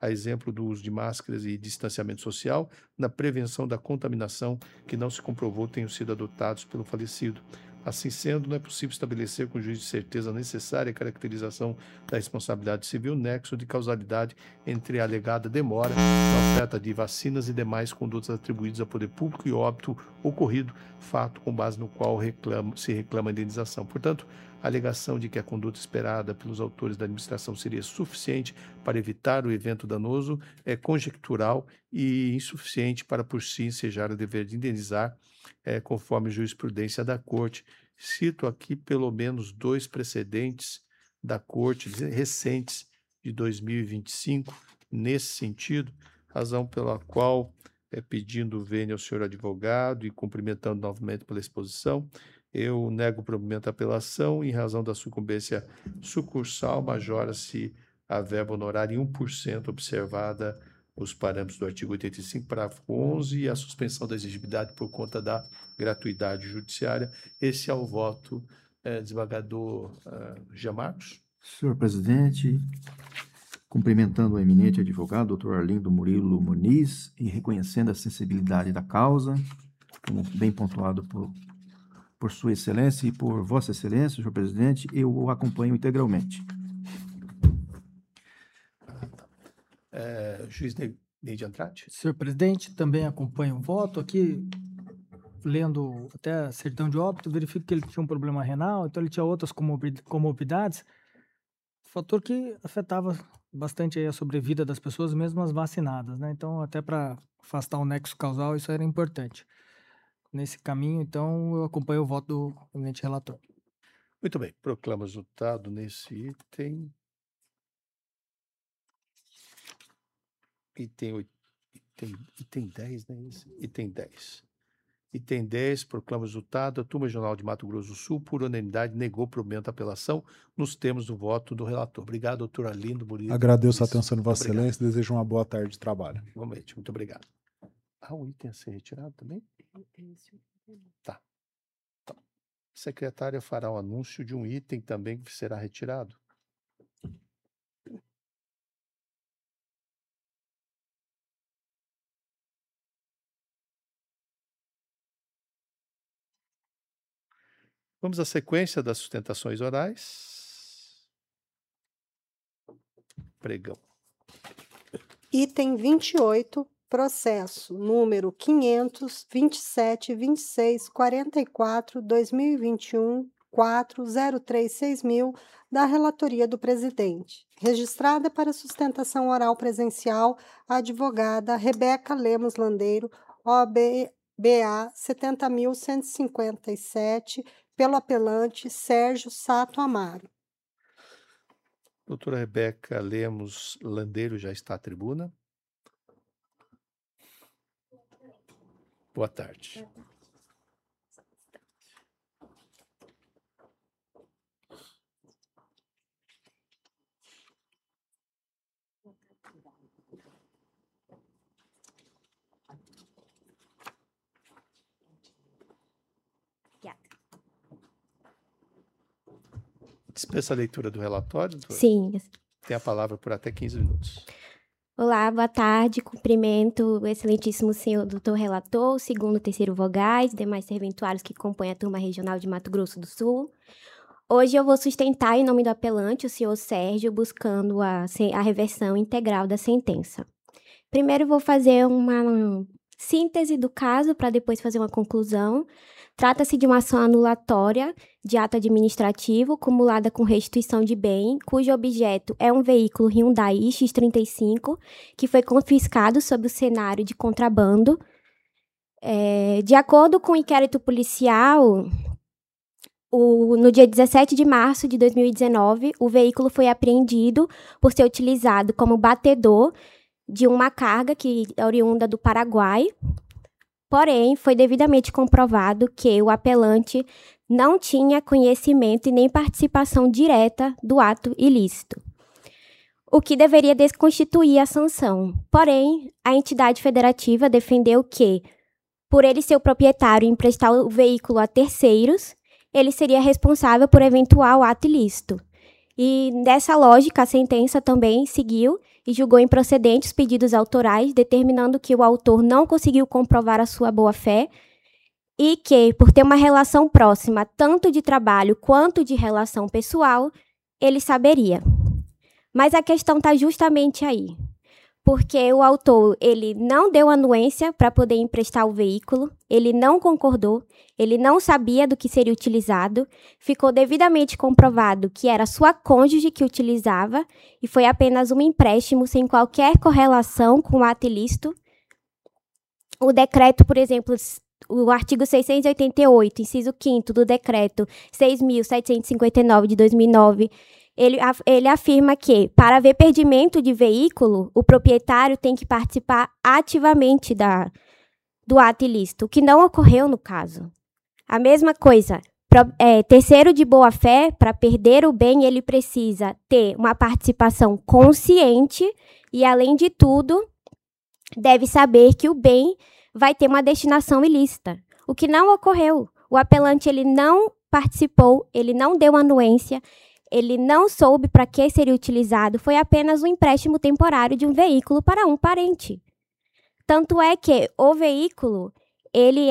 a exemplo do uso de máscaras e distanciamento social, na prevenção da contaminação que não se comprovou tenham sido adotados pelo falecido. Assim sendo, não é possível estabelecer com juízo de certeza necessária a caracterização da responsabilidade civil, nexo de causalidade entre a alegada demora na oferta de vacinas e demais condutas atribuídas ao poder público e óbito ocorrido, fato com base no qual se reclama a indenização. Portanto, a alegação de que a conduta esperada pelos autores da administração seria suficiente para evitar o evento danoso é conjectural e insuficiente para por si ensejar o dever de indenizar, conforme jurisprudência da Corte. Cito aqui pelo menos 2 precedentes da Corte recentes de 2025 nesse sentido, razão pela qual, pedindo vênia ao senhor advogado e cumprimentando novamente pela exposição, eu nego o provimento à apelação em razão da sucumbência sucursal, majora-se a verba honorária em 1%, observada os parâmetros do artigo 85, parágrafo 11, e a suspensão da exigibilidade por conta da gratuidade judiciária. Esse é o voto, desembargador Jean Marcos. Senhor presidente, cumprimentando o eminente advogado, doutor Arlindo Murilo Muniz, e reconhecendo a sensibilidade da causa, como bem pontuado por Sua Excelência e por Vossa Excelência, senhor presidente, eu o acompanho integralmente. Juiz Neide Andrade. Senhor presidente, também acompanho o voto aqui, lendo até a certidão de óbito, verifico que ele tinha um problema renal, então ele tinha outras comorbidades, fator que afetava bastante aí a sobrevida das pessoas, mesmo as vacinadas, né? Então, até para afastar o nexo causal, isso era importante. Nesse caminho, então, eu acompanho o voto do eminente relator. Muito bem, proclamo o resultado nesse item. Item 10, né? Item 10. Item 10, proclama o resultado. A Turma Regional de Mato Grosso do Sul, por unanimidade, negou provimento à apelação nos termos do voto do relator. Obrigado, doutor Arlindo Murilo. Agradeço a atenção de Vossa Excelência e desejo uma boa tarde de trabalho. Igualmente, muito obrigado. O item a ser retirado também? Tá. A secretária fará o anúncio de um item também que será retirado. Vamos à sequência das sustentações orais. Pregão. Item 28, processo número 500-27-26-44-2021-4036000 da Relatoria do Presidente. Registrada para sustentação oral presencial, a advogada Rebeca Lemos Landeiro, OAB BA 70.157, pelo apelante Sérgio Sato Amaro. Doutora Rebeca Lemos Landeiro já está à tribuna. Boa tarde. Dispensa a leitura do relatório, doutora? Sim. Tem a palavra por até 15 minutos. Olá, boa tarde. Cumprimento o excelentíssimo senhor doutor relator, segundo e terceiro vogais, demais serventuários que compõem a Turma Regional de Mato Grosso do Sul. Hoje eu vou sustentar, em nome do apelante, o senhor Sérgio, buscando a reversão integral da sentença. Primeiro vou fazer uma síntese do caso, para depois fazer uma conclusão. Trata-se de uma ação anulatória de ato administrativo cumulada com restituição de bem, cujo objeto é um veículo Hyundai X35, que foi confiscado sob o cenário de contrabando. De acordo com o inquérito policial, no dia 17 de março de 2019, o veículo foi apreendido por ser utilizado como batedor de uma carga que é oriunda do Paraguai. Porém, foi devidamente comprovado que o apelante não tinha conhecimento e nem participação direta do ato ilícito, o que deveria desconstituir a sanção. Porém, a entidade federativa defendeu que, por ele ser o proprietário e emprestar o veículo a terceiros, ele seria responsável por eventual ato ilícito. E, nessa lógica, a sentença também seguiu e julgou improcedentes os pedidos autorais, determinando que o autor não conseguiu comprovar a sua boa-fé e que, por ter uma relação próxima tanto de trabalho quanto de relação pessoal, ele saberia. Mas a questão está justamente aí, porque o autor ele não deu anuência para poder emprestar o veículo, ele não concordou, ele não sabia do que seria utilizado, ficou devidamente comprovado que era sua cônjuge que utilizava e foi apenas um empréstimo sem qualquer correlação com o ato ilícito. O decreto, por exemplo, o artigo 688, inciso 5º do decreto 6.759 de 2009, ele afirma que, para haver perdimento de veículo, o proprietário tem que participar ativamente do ato ilícito, o que não ocorreu no caso. A mesma coisa, terceiro de boa-fé, para perder o bem, ele precisa ter uma participação consciente e, além de tudo, deve saber que o bem vai ter uma destinação ilícita, o que não ocorreu. O apelante ele não participou, ele não deu anuência, ele não soube para que seria utilizado, foi apenas um empréstimo temporário de um veículo para um parente. Tanto é que o veículo, ele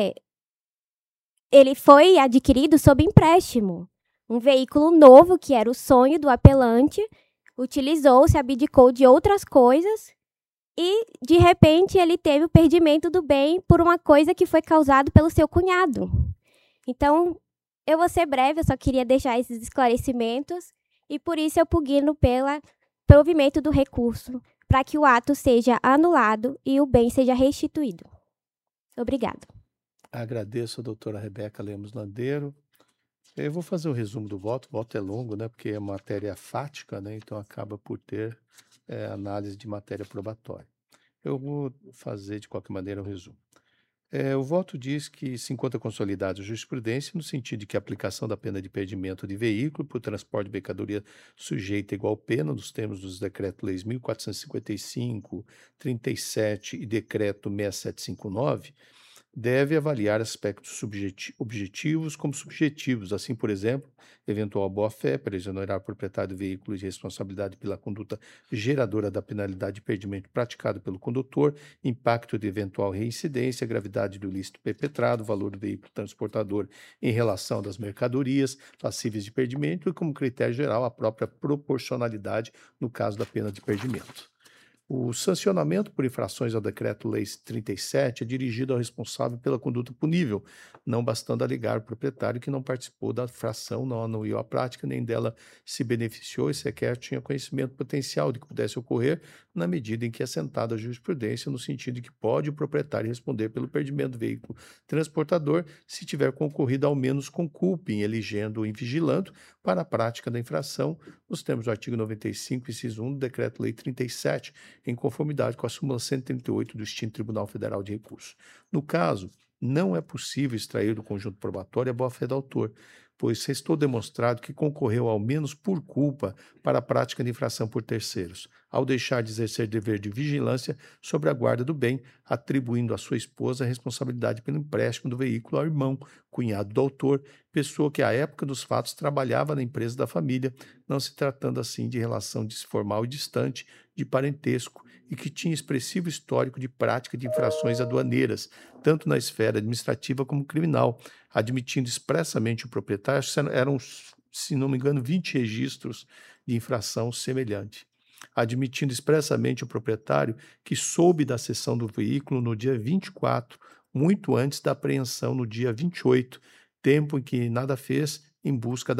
foi adquirido sob empréstimo. Um veículo novo, que era o sonho do apelante, utilizou-se, abdicou de outras coisas e, de repente, ele teve o perdimento do bem por uma coisa que foi causada pelo seu cunhado. Então, eu vou ser breve, eu só queria deixar esses esclarecimentos e, por isso, eu pugno pelo provimento do recurso para que o ato seja anulado e o bem seja restituído. Obrigada. Agradeço a doutora Rebeca Lemos Landeiro. Eu vou fazer o resumo do voto. O voto é longo, né, porque é matéria fática, né, então acaba por ter análise de matéria probatória. Eu vou fazer, de qualquer maneira, o resumo. O voto diz que se encontra consolidada a jurisprudência no sentido de que a aplicação da pena de perdimento de veículo por transporte de mercadoria sujeita a igual pena nos termos dos decretos-leis 1455, 37 e decreto 6759 deve avaliar aspectos objetivos como subjetivos. Assim, por exemplo, eventual boa-fé para exonerar o proprietário do veículo de responsabilidade pela conduta geradora da penalidade de perdimento praticado pelo condutor, impacto de eventual reincidência, gravidade do ilícito perpetrado, valor do veículo transportador em relação das mercadorias passíveis de perdimento e, como critério geral, a própria proporcionalidade no caso da pena de perdimento. O sancionamento por infrações ao Decreto-Lei 37 é dirigido ao responsável pela conduta punível, não bastando alegar o proprietário que não participou da infração, não anuiu a prática, nem dela se beneficiou e sequer tinha conhecimento potencial de que pudesse ocorrer, na medida em que é assentada a jurisprudência no sentido de que pode o proprietário responder pelo perdimento do veículo transportador se tiver concorrido ao menos com culpa em eligendo ou em vigilando para a prática da infração, nos termos do artigo 95, inciso 1 do Decreto-Lei 37, em conformidade com a súmula 138 do extinto Tribunal Federal de Recursos. No caso, não é possível extrair do conjunto probatório a boa-fé do autor, pois restou demonstrado que concorreu ao menos por culpa para a prática de infração por terceiros, ao deixar de exercer dever de vigilância sobre a guarda do bem, atribuindo à sua esposa a responsabilidade pelo empréstimo do veículo ao irmão, cunhado do autor, pessoa que à época dos fatos trabalhava na empresa da família, não se tratando assim de relação disformal e distante, de parentesco, e que tinha expressivo histórico de prática de infrações aduaneiras, tanto na esfera administrativa como criminal, admitindo expressamente o proprietário, eram, se não me engano, 20 registros de infração semelhante. Admitindo expressamente o proprietário que soube da cessão do veículo no dia 24, muito antes da apreensão no dia 28, tempo em que nada fez em busca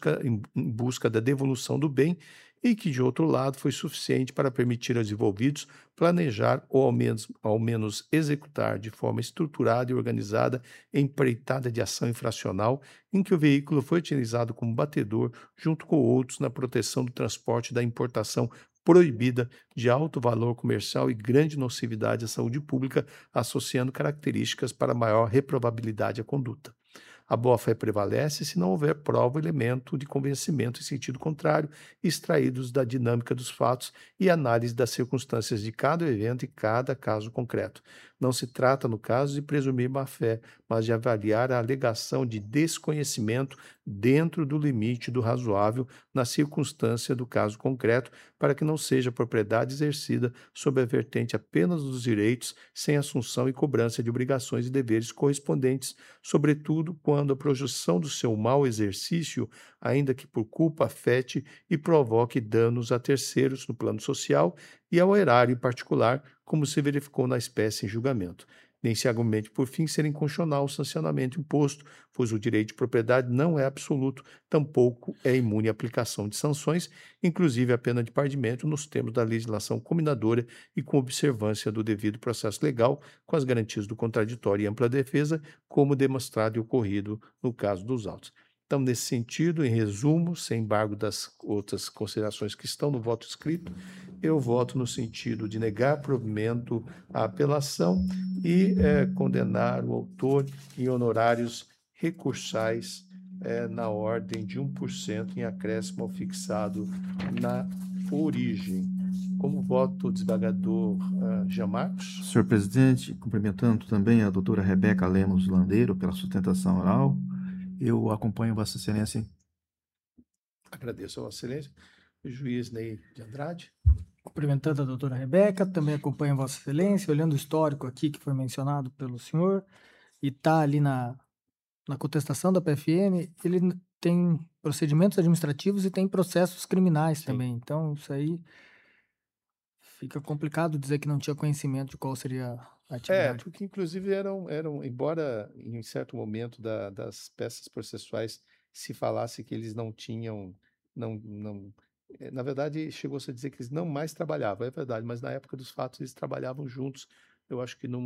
da devolução do bem e que, de outro lado, foi suficiente para permitir aos envolvidos planejar ou, ao menos executar de forma estruturada e organizada empreitada de ação infracional em que o veículo foi utilizado como batedor junto com outros na proteção do transporte da importação proibida de alto valor comercial e grande nocividade à saúde pública, associando características para maior reprovabilidade à conduta. A boa-fé prevalece se não houver prova ou elemento de convencimento em sentido contrário, extraídos da dinâmica dos fatos e análise das circunstâncias de cada evento e cada caso concreto. Não se trata, no caso, de presumir má-fé, mas de avaliar a alegação de desconhecimento dentro do limite do razoável na circunstância do caso concreto, para que não seja propriedade exercida sob a vertente apenas dos direitos, sem assunção e cobrança de obrigações e deveres correspondentes, sobretudo quando a projeção do seu mau exercício, ainda que por culpa, afete e provoque danos a terceiros no plano social e ao erário em particular, como se verificou na espécie em julgamento. Nem se argumente, por fim, ser inconstitucional o sancionamento imposto, pois o direito de propriedade não é absoluto, tampouco é imune à aplicação de sanções, inclusive a pena de perdimento nos termos da legislação combinadora e com observância do devido processo legal, com as garantias do contraditório e ampla defesa, como demonstrado e ocorrido no caso dos autos. Então, nesse sentido, em resumo, sem embargo das outras considerações que estão no voto escrito, eu voto no sentido de negar provimento à apelação e condenar o autor em honorários recursais na ordem de 1% em acréscimo ao fixado na origem. Como voto o desembargador Jean Marcos? Senhor presidente, cumprimentando também a doutora Rebeca Lemos Landeiro pela sustentação oral, eu acompanho Vossa Excelência. Agradeço a Vossa Excelência. O juiz Ney de Andrade. Cumprimentando a doutora Rebeca, também acompanho Vossa Excelência, olhando o histórico aqui que foi mencionado pelo senhor, e está ali na contestação da PFM, ele tem procedimentos administrativos e tem processos criminais também. Então, isso aí fica complicado dizer que não tinha conhecimento de qual seria a atividade. Porque inclusive eram embora em certo momento das peças processuais se falasse que eles não tinham, na verdade chegou-se a dizer que eles não mais trabalhavam, é verdade, mas na época dos fatos eles trabalhavam juntos, eu acho que no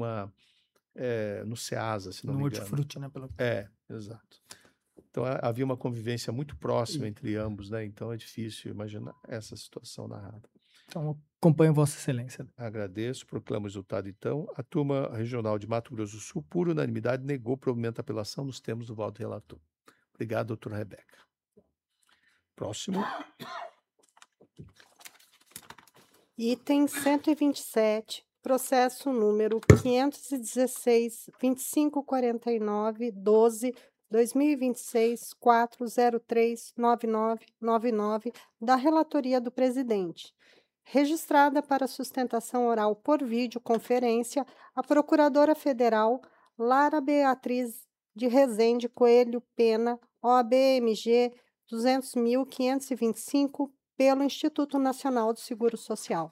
SEASA, se não me engano. No Hortifruti, né? Exato. Então havia uma convivência muito próxima entre ambos, né? Então é difícil imaginar essa situação narrada. Então, acompanho Vossa Excelência. Agradeço, proclamo o resultado então. A turma regional de Mato Grosso do Sul, por unanimidade, negou provimento à apelação nos termos do voto do relator. Obrigado, doutora Rebeca. Próximo. Item 127, processo número 516-2549-12-2026-403-9999 da Relatoria do Presidente. Registrada para sustentação oral por videoconferência, a Procuradora Federal Lara Beatriz de Rezende Coelho Pena, OAB-MG 200.525, pelo Instituto Nacional do Seguro Social.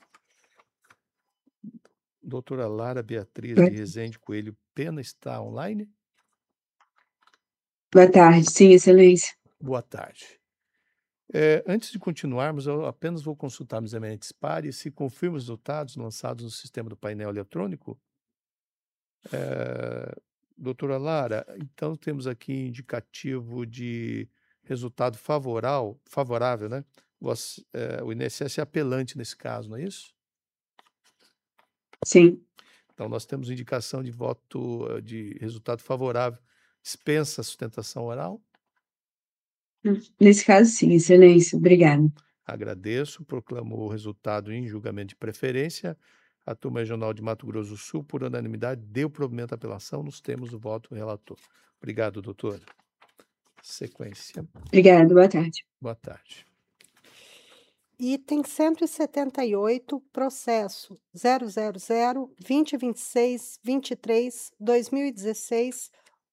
Doutora Lara Beatriz de Rezende Coelho Pena está online? Boa tarde, sim, Excelência. Boa tarde. Antes de continuarmos, eu apenas vou consultar os eminentes pares se confirma os resultados lançados no sistema do painel eletrônico. Doutora Lara, então temos aqui indicativo de resultado favorável, né? O INSS é apelante nesse caso, não é isso? Sim. Então nós temos indicação de voto de resultado favorável. Dispensa a sustentação oral? Nesse caso, sim, Excelência. Obrigada. Agradeço. Proclamo o resultado em julgamento de preferência. A turma regional de Mato Grosso do Sul, por unanimidade, deu provimento à apelação nos termos do voto do relator. Obrigado, doutora. Sequência. Obrigada, boa tarde. Boa tarde. Item 178, processo 000-2026-23-2016,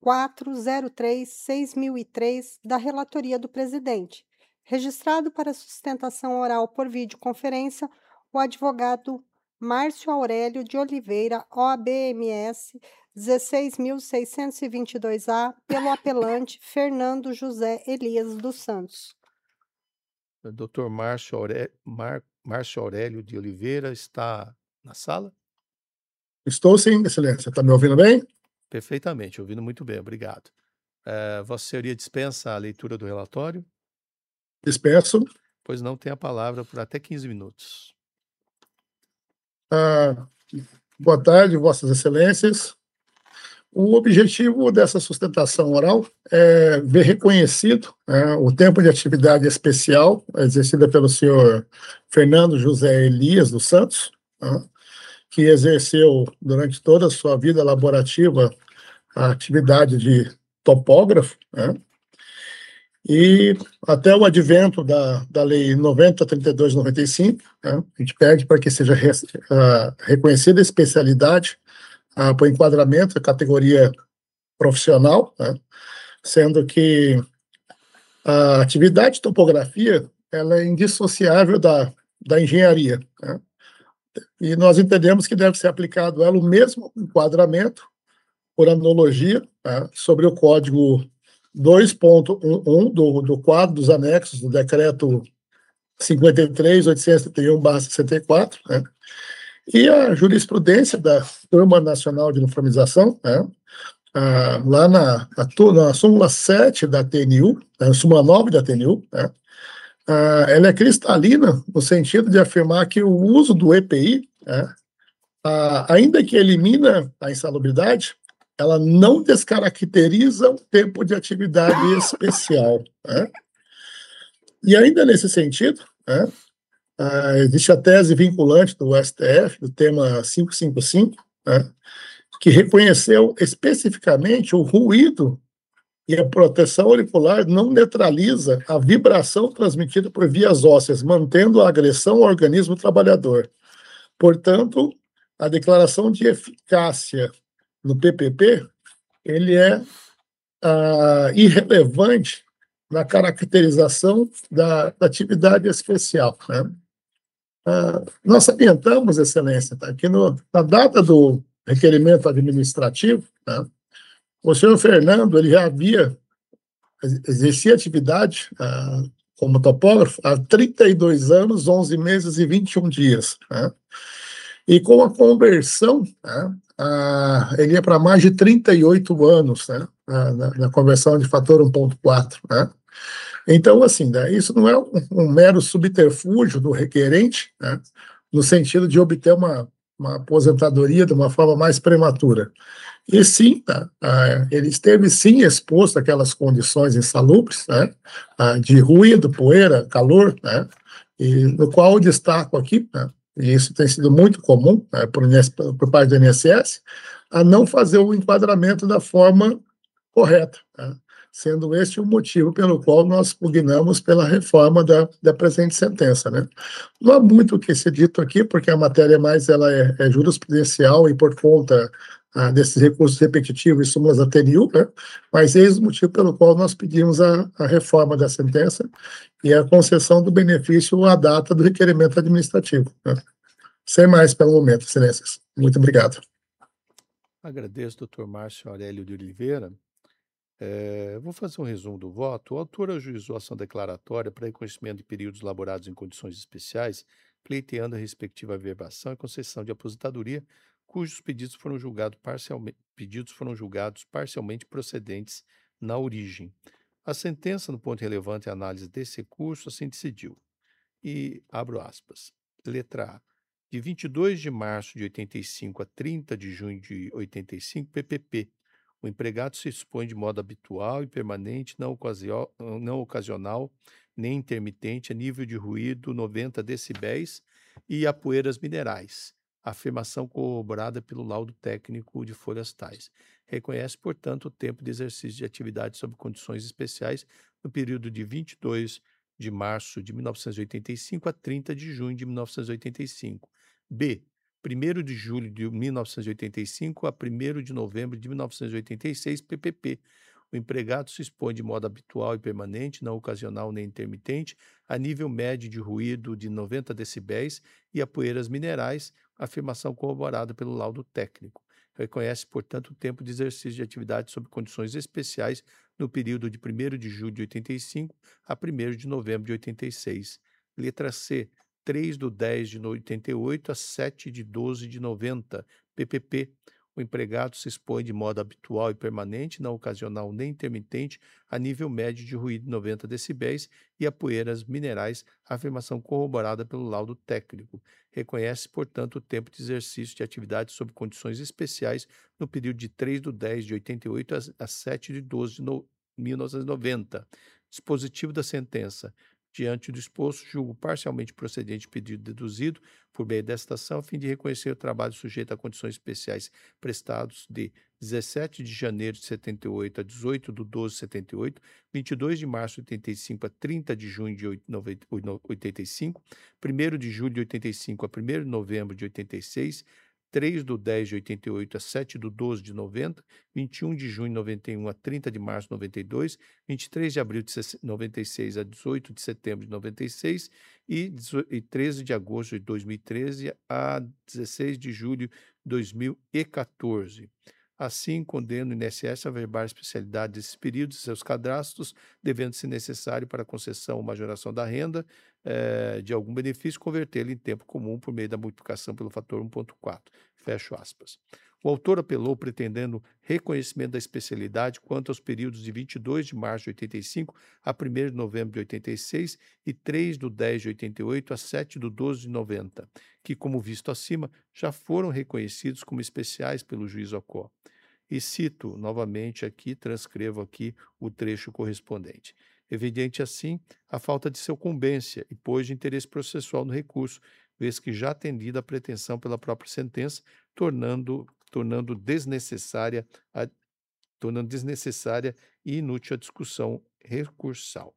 403-6003 da Relatoria do Presidente. Registrado para sustentação oral por videoconferência, o advogado Márcio Aurélio de Oliveira, OAB-MS 16.622-A, pelo apelante Fernando José Elias dos Santos. Doutor Márcio Aurélio de Oliveira está na sala? Estou sim, Excelência. Está me ouvindo bem? Perfeitamente, ouvindo muito bem, obrigado. Vossa Senhoria dispensa a leitura do relatório? Dispenso. Pois não, tem a palavra por até 15 minutos. Boa tarde, Vossas Excelências. O objetivo dessa sustentação oral é ver reconhecido o tempo de atividade especial exercida pelo senhor Fernando José Elias dos Santos, que que exerceu durante toda a sua vida laborativa a atividade de topógrafo, né? E até o advento da Lei 90.32/95, né, a gente pede para que seja reconhecida a especialidade para o enquadramento da categoria profissional, né, sendo que a atividade de topografia ela é indissociável da engenharia, né, e nós entendemos que deve ser aplicado ela o mesmo enquadramento por analogia, né, sobre o Código 2.11 do quadro dos anexos do Decreto 53.831/64, né? E a jurisprudência da Turma Nacional de Uniformização, né? Lá na súmula 7 da TNU, na súmula 9 da TNU, né? Ela é cristalina no sentido de afirmar que o uso do EPI, né? Ainda que elimina a insalubridade, ela não descaracteriza o tempo de atividade especial, né? E ainda nesse sentido, né, existe a tese vinculante do STF, do tema 555, né, que reconheceu especificamente o ruído e a proteção auricular não neutraliza a vibração transmitida por vias ósseas, mantendo a agressão ao organismo trabalhador. Portanto, a declaração de eficácia no PPP, ele é irrelevante na caracterização da atividade especial, né? Nós salientamos, Excelência, tá, que na data do requerimento administrativo, né, o senhor Fernando ele já exercia atividade como topógrafo há 32 anos, 11 meses e 21 dias, né? E com a conversão, né, ele ia para mais de 38 anos, né, na conversão de fator 1.4, né? Então, assim, né, isso não é um mero subterfúgio do requerente, né, no sentido de obter uma aposentadoria de uma forma mais prematura. E sim, tá, ele esteve sim exposto àquelas condições insalubres, né, de ruído, poeira, calor, né, e no qual eu destaco aqui, né, e isso tem sido muito comum, né, por parte do INSS, a não fazer o enquadramento da forma correta, né, sendo este o motivo pelo qual nós pugnamos pela reforma da presente sentença, né. Não há muito o que ser dito aqui, porque a matéria mais ela é jurisprudencial e por conta desses recursos repetitivos e súmulas da TNU, né, mas eis o motivo pelo qual nós pedimos a reforma da sentença e a concessão do benefício à data do requerimento administrativo, né. Sem mais pelo momento, excelências. Muito obrigado. Agradeço, doutor Márcio Aurélio de Oliveira. Vou fazer um resumo do voto. O autor ajuizou a ação declaratória para reconhecimento de períodos laborados em condições especiais, pleiteando a respectiva averbação e concessão de aposentadoria, cujos pedidos foram julgados parcialmente procedentes na origem. A sentença, no ponto relevante à análise desse recurso, assim decidiu. E abro aspas. Letra A. De 22 de março de 85 a 30 de junho de 85, PPP. O empregado se expõe de modo habitual e permanente, não ocasional, nem intermitente, a nível de ruído 90 decibéis e a poeiras minerais. Afirmação corroborada pelo laudo técnico de folhas tais. Reconhece, portanto, o tempo de exercício de atividade sob condições especiais no período de 22 de março de 1985 a 30 de junho de 1985. B. 1º de julho de 1985 a 1º de novembro de 1986, PPP. O empregado se expõe de modo habitual e permanente, não ocasional nem intermitente, a nível médio de ruído de 90 decibéis e a poeiras minerais, afirmação corroborada pelo laudo técnico. Reconhece, portanto, o tempo de exercício de atividade sob condições especiais no período de 1º de julho de 85 a 1º de novembro de 86. Letra C. 3/10 de 88 a 7 de 12 de 90, PPP. O empregado se expõe de modo habitual e permanente, não ocasional nem intermitente, a nível médio de ruído de 90 decibéis e a poeiras minerais, afirmação corroborada pelo laudo técnico. Reconhece, portanto, o tempo de exercício de atividade sob condições especiais no período de 3/10 de 88 a 7 de 12 de 1990. Dispositivo da sentença. Diante do exposto, julgo parcialmente procedente o pedido deduzido por meio desta ação, a fim de reconhecer o trabalho sujeito a condições especiais prestados de 17 de janeiro de 78 a 18 de 12 de 78, 22 de março de 85 a 30 de junho de 85, 1º de julho de 85 a 1º de novembro de 86, 3 de 10 de 88 a 7 de 12 de 90, 21 de junho de 91 a 30 de março de 92, 23 de abril de 96 a 18 de setembro de 96 e 13 de agosto de 2013 a 16 de julho de 2014. Assim, condeno o INSS a averbar a especialidade desses períodos e seus cadastros, devendo, se necessário, para a concessão ou majoração da renda de algum benefício, convertê-lo em tempo comum por meio da multiplicação pelo fator 1,4. Fecho aspas. O autor apelou pretendendo reconhecimento da especialidade quanto aos períodos de 22 de março de 85 a 1º de novembro de 86 e 3 de 10 de 88 a 7 de 12 de 90, que, como visto acima, já foram reconhecidos como especiais pelo juiz Ocó. E cito novamente aqui, transcrevo aqui o trecho correspondente. Evidente assim a falta de sucumbência e, pois, de interesse processual no recurso, vez que já atendida a pretensão pela própria sentença, tornando desnecessária e inútil a discussão recursal.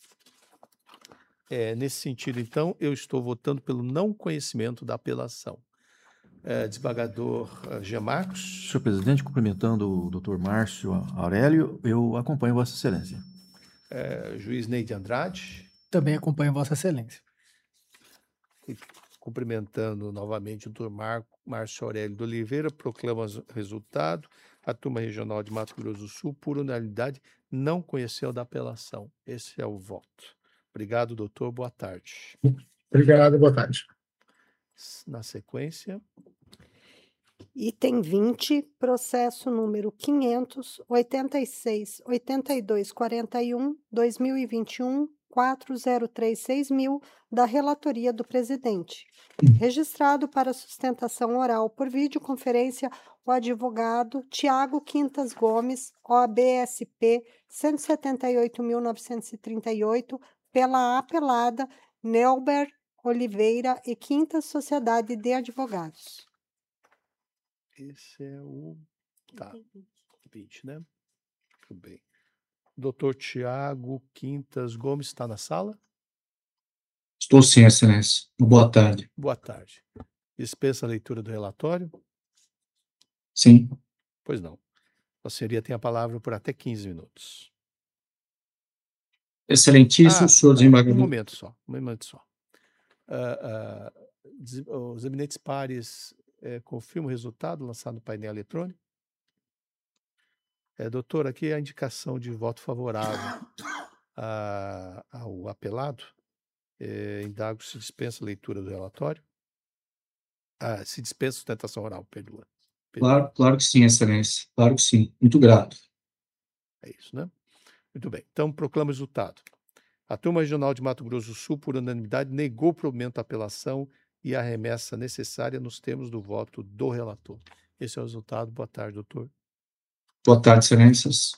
Nesse sentido, então, eu estou votando pelo não conhecimento da apelação. Desembargador Jean Marcos. Senhor presidente, cumprimentando o doutor Márcio Aurélio, eu acompanho Vossa Excelência. Juiz Neide Andrade. Também acompanho Vossa Excelência. E, cumprimentando novamente o doutor Márcio Aurélio de Oliveira, proclama o resultado. A turma regional de Mato Grosso do Sul, por unanimidade, não conheceu da apelação. Esse é o voto. Obrigado, doutor. Boa tarde. Obrigado, boa tarde. Na sequência. Item 20, processo número 500.86.82.41, 2021, 403.6.000, da Relatoria do Presidente. Registrado para sustentação oral por videoconferência o advogado Tiago Quintas Gomes, OAB-SP 178.938, pela apelada Nelber Oliveira e Quintas Sociedade de Advogados. Esse é o 20, né? Muito bem. Doutor Tiago Quintas Gomes está na sala? Estou sim, Excelência. Boa tarde. Boa tarde. Dispensa a leitura do relatório? Sim. Pois não. A senhoria tem a palavra por até 15 minutos. Excelentíssimo, senhor desembargador. Um momento só. Os eminentes pares confirmam o resultado lançado no painel eletrônico? Doutor, aqui é a indicação de voto favorável ao apelado. Indago se dispensa a leitura do relatório. Se dispensa a sustentação oral, perdoa. Claro que sim, Excelência. Claro que sim. Muito grato. É isso, né? Muito bem. Então, proclamo o resultado. A turma regional de Mato Grosso do Sul, por unanimidade, negou o provimento da apelação e a remessa necessária nos termos do voto do relator. Esse é o resultado. Boa tarde, doutor. Boa tarde, Excelências.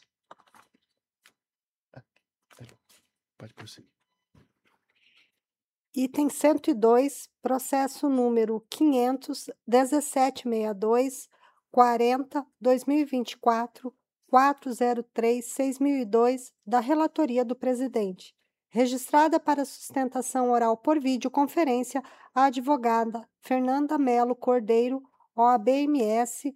Pode prosseguir. Item 102, processo número 500.1762.40.2024, 403.6.002, da Relatoria do Presidente. Registrada para sustentação oral por videoconferência, a advogada Fernanda Melo Cordeiro, OAB-MS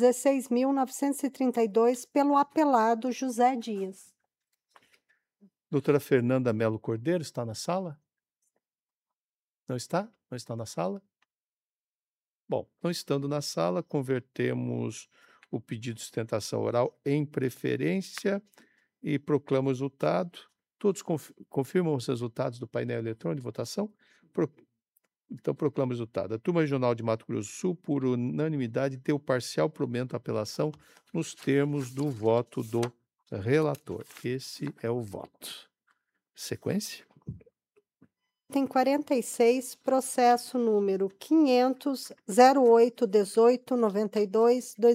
16.932, pelo apelado José Dias. Doutora Fernanda Melo Cordeiro está na sala? Não está? Não está na sala? Bom, não estando na sala, convertemos o pedido de sustentação oral em preferência e proclamo o resultado. Todos confirmam os resultados do painel eletrônico de votação? Então, proclamo o resultado. A turma regional de Mato Grosso do Sul, por unanimidade, deu parcial provimento à apelação nos termos do voto do relator. Esse é o voto. Sequência? Item 46, processo número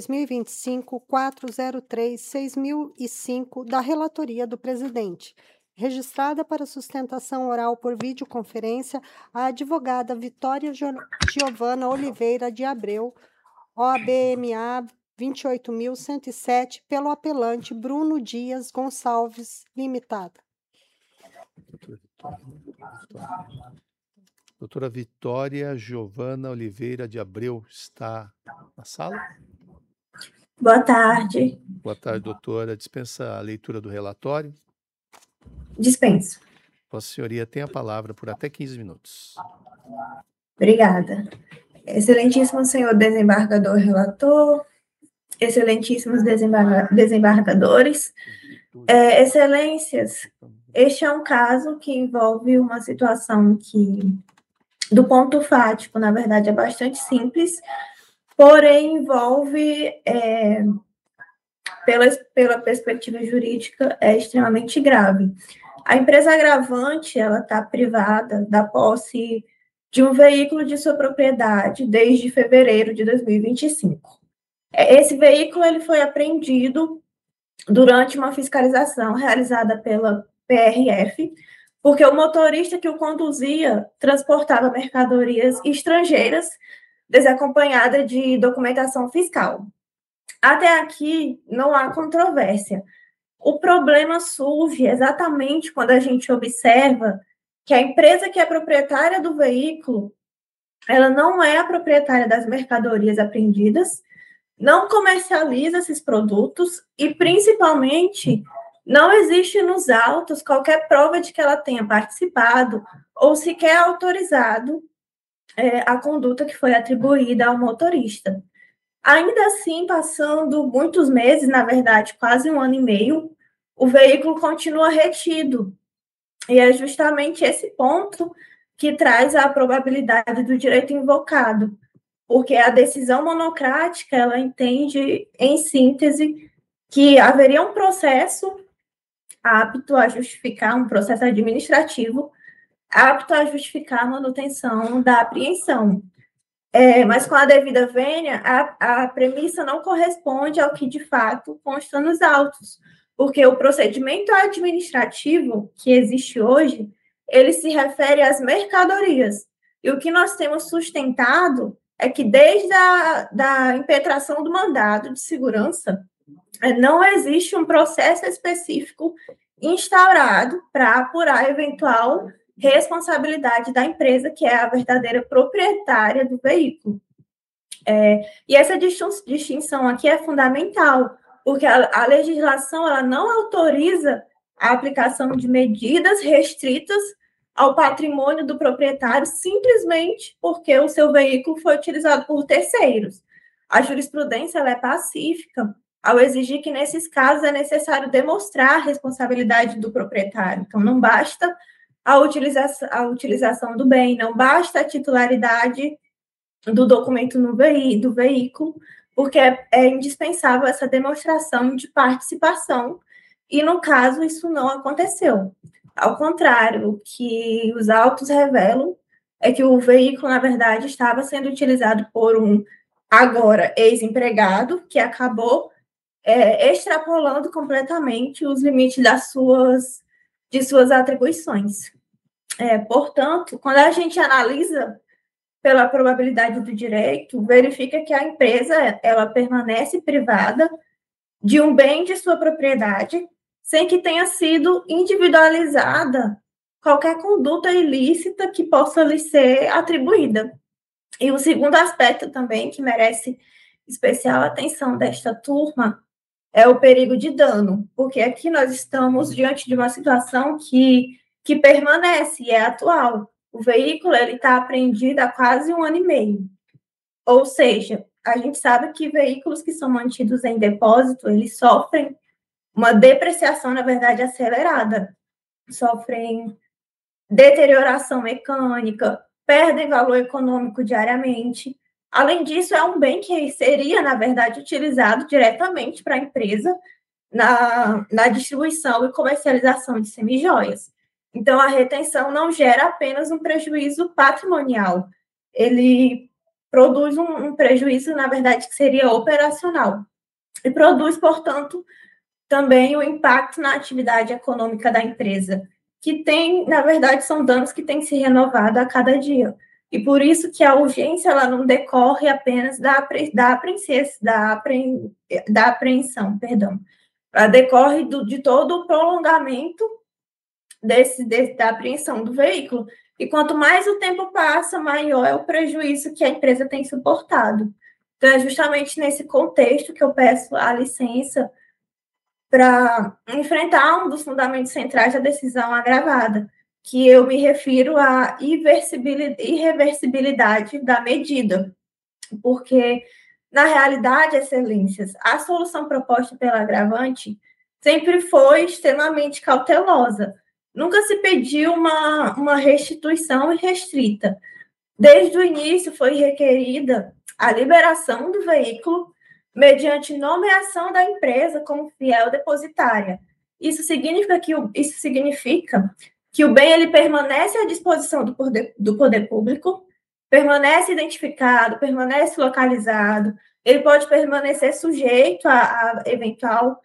500.08.18.92.2025, 403.6.005, da Relatoria do Presidente. Registrada para sustentação oral por videoconferência, a advogada Vitória Giovana Oliveira de Abreu, OABMA 28.107, pelo apelante Bruno Dias Gonçalves Limitada. Doutora Vitória Giovana Oliveira de Abreu está na sala? Boa tarde. Boa tarde, doutora. Dispensa a leitura do relatório? Dispenso. Vossa Senhoria tem a palavra por até 15 minutos. Obrigada. Excelentíssimo senhor desembargador relator, excelentíssimos desembargadores, excelências, este é um caso que envolve uma situação que, do ponto fático, na verdade, é bastante simples, porém envolve, pela perspectiva jurídica, é extremamente grave. A empresa agravante, ela está privada da posse de um veículo de sua propriedade desde fevereiro de 2025. Esse veículo ele foi apreendido durante uma fiscalização realizada pela PRF, porque o motorista que o conduzia transportava mercadorias estrangeiras desacompanhada de documentação fiscal. Até aqui não há controvérsia. O problema surge exatamente quando a gente observa que a empresa que é proprietária do veículo, ela não é a proprietária das mercadorias apreendidas, não comercializa esses produtos e, principalmente, não existe nos autos qualquer prova de que ela tenha participado ou sequer autorizado a conduta que foi atribuída ao motorista. Ainda assim, passando muitos meses, na verdade, quase 1 ano e meio, o veículo continua retido. E é justamente esse ponto que traz a probabilidade do direito invocado, porque a decisão monocrática, ela entende, em síntese, que haveria um processo apto a justificar, um processo administrativo, apto a justificar a manutenção da apreensão. Mas com a devida vênia, a premissa não corresponde ao que, de fato, consta nos autos, porque o procedimento administrativo que existe hoje, ele se refere às mercadorias. E o que nós temos sustentado é que, desde a impetração do mandado de segurança, não existe um processo específico instaurado para apurar eventual responsabilidade da empresa, que é a verdadeira proprietária do veículo. E essa distinção aqui é fundamental, porque a legislação ela não autoriza a aplicação de medidas restritas ao patrimônio do proprietário simplesmente porque o seu veículo foi utilizado por terceiros. A jurisprudência ela é pacífica ao exigir que, nesses casos, é necessário demonstrar a responsabilidade do proprietário. Então, não basta a utilização do bem, não basta a titularidade do documento do veículo, porque é indispensável essa demonstração de participação, e, no caso, isso não aconteceu. Ao contrário, o que os autos revelam é que o veículo, na verdade, estava sendo utilizado por um, agora, ex-empregado, que acabou extrapolando completamente os limites de suas atribuições. Portanto, quando a gente analisa pela probabilidade do direito, verifica que a empresa ela permanece privada de um bem de sua propriedade sem que tenha sido individualizada qualquer conduta ilícita que possa lhe ser atribuída. E o segundo aspecto também que merece especial atenção desta turma é o perigo de dano, porque aqui nós estamos diante de uma situação que permanece e é atual. O veículo está apreendido há quase 1 ano e meio. Ou seja, a gente sabe que veículos que são mantidos em depósito, eles sofrem uma depreciação, na verdade, acelerada. Sofrem deterioração mecânica, perdem valor econômico diariamente. Além disso, é um bem que seria, na verdade, utilizado diretamente para a empresa na distribuição e comercialização de semijoias. Então, a retenção não gera apenas um prejuízo patrimonial, ele produz um prejuízo, na verdade, que seria operacional. E produz, portanto, também o impacto na atividade econômica da empresa, que tem, na verdade, são danos que têm se renovado a cada dia. E por isso que a urgência ela não decorre apenas da apreensão, perdão. Ela decorre de todo o prolongamento da apreensão do veículo. E quanto mais o tempo passa, maior é o prejuízo que a empresa tem suportado. Então, é justamente nesse contexto que eu peço a licença para enfrentar um dos fundamentos centrais da decisão agravada, que eu me refiro à irreversibilidade da medida, porque, na realidade, excelências, a solução proposta pela agravante sempre foi extremamente cautelosa. Nunca se pediu uma restituição irrestrita. Desde o início foi requerida a liberação do veículo mediante nomeação da empresa como fiel depositária. Isso significa que o bem ele permanece à disposição do poder público, permanece identificado, permanece localizado, ele pode permanecer sujeito a eventual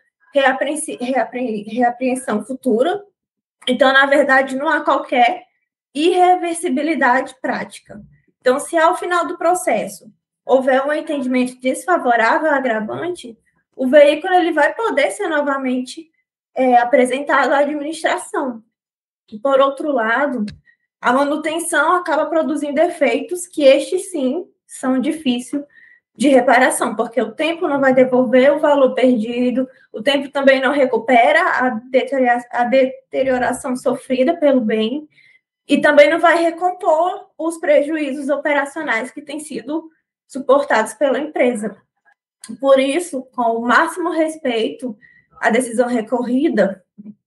reapreensão futura. Então, na verdade, não há qualquer irreversibilidade prática. Então, se ao final do processo houver um entendimento desfavorável ao agravante, o veículo ele vai poder ser novamente apresentado à administração. E, por outro lado, a manutenção acaba produzindo efeitos que estes, sim, são difíceis de reparação, porque o tempo não vai devolver o valor perdido, o tempo também não recupera a deterioração sofrida pelo bem, e também não vai recompor os prejuízos operacionais que têm sido suportados pela empresa. Por isso, com o máximo respeito à decisão recorrida,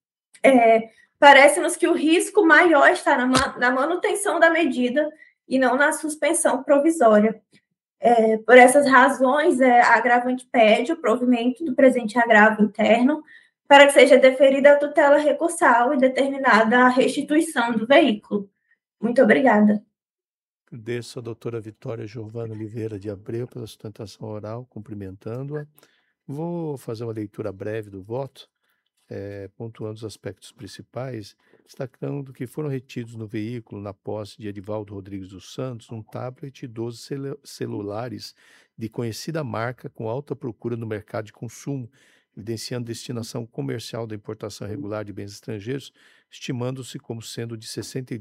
parece-nos que o risco maior está na manutenção da medida e não na suspensão provisória. Por essas razões, a agravante pede o provimento do presente agravo interno para que seja deferida a tutela recursal e determinada a restituição do veículo. Muito obrigada. Agradeço a doutora Vitória Giovana Oliveira de Abreu pela sustentação oral, cumprimentando-a. Vou fazer uma leitura breve do voto, pontuando os aspectos principais, destacando que foram retidos no veículo, na posse de Edivaldo Rodrigues dos Santos, um tablet e 12 celulares de conhecida marca com alta procura no mercado de consumo, evidenciando destinação comercial da importação irregular de bens estrangeiros, estimando-se como sendo de R$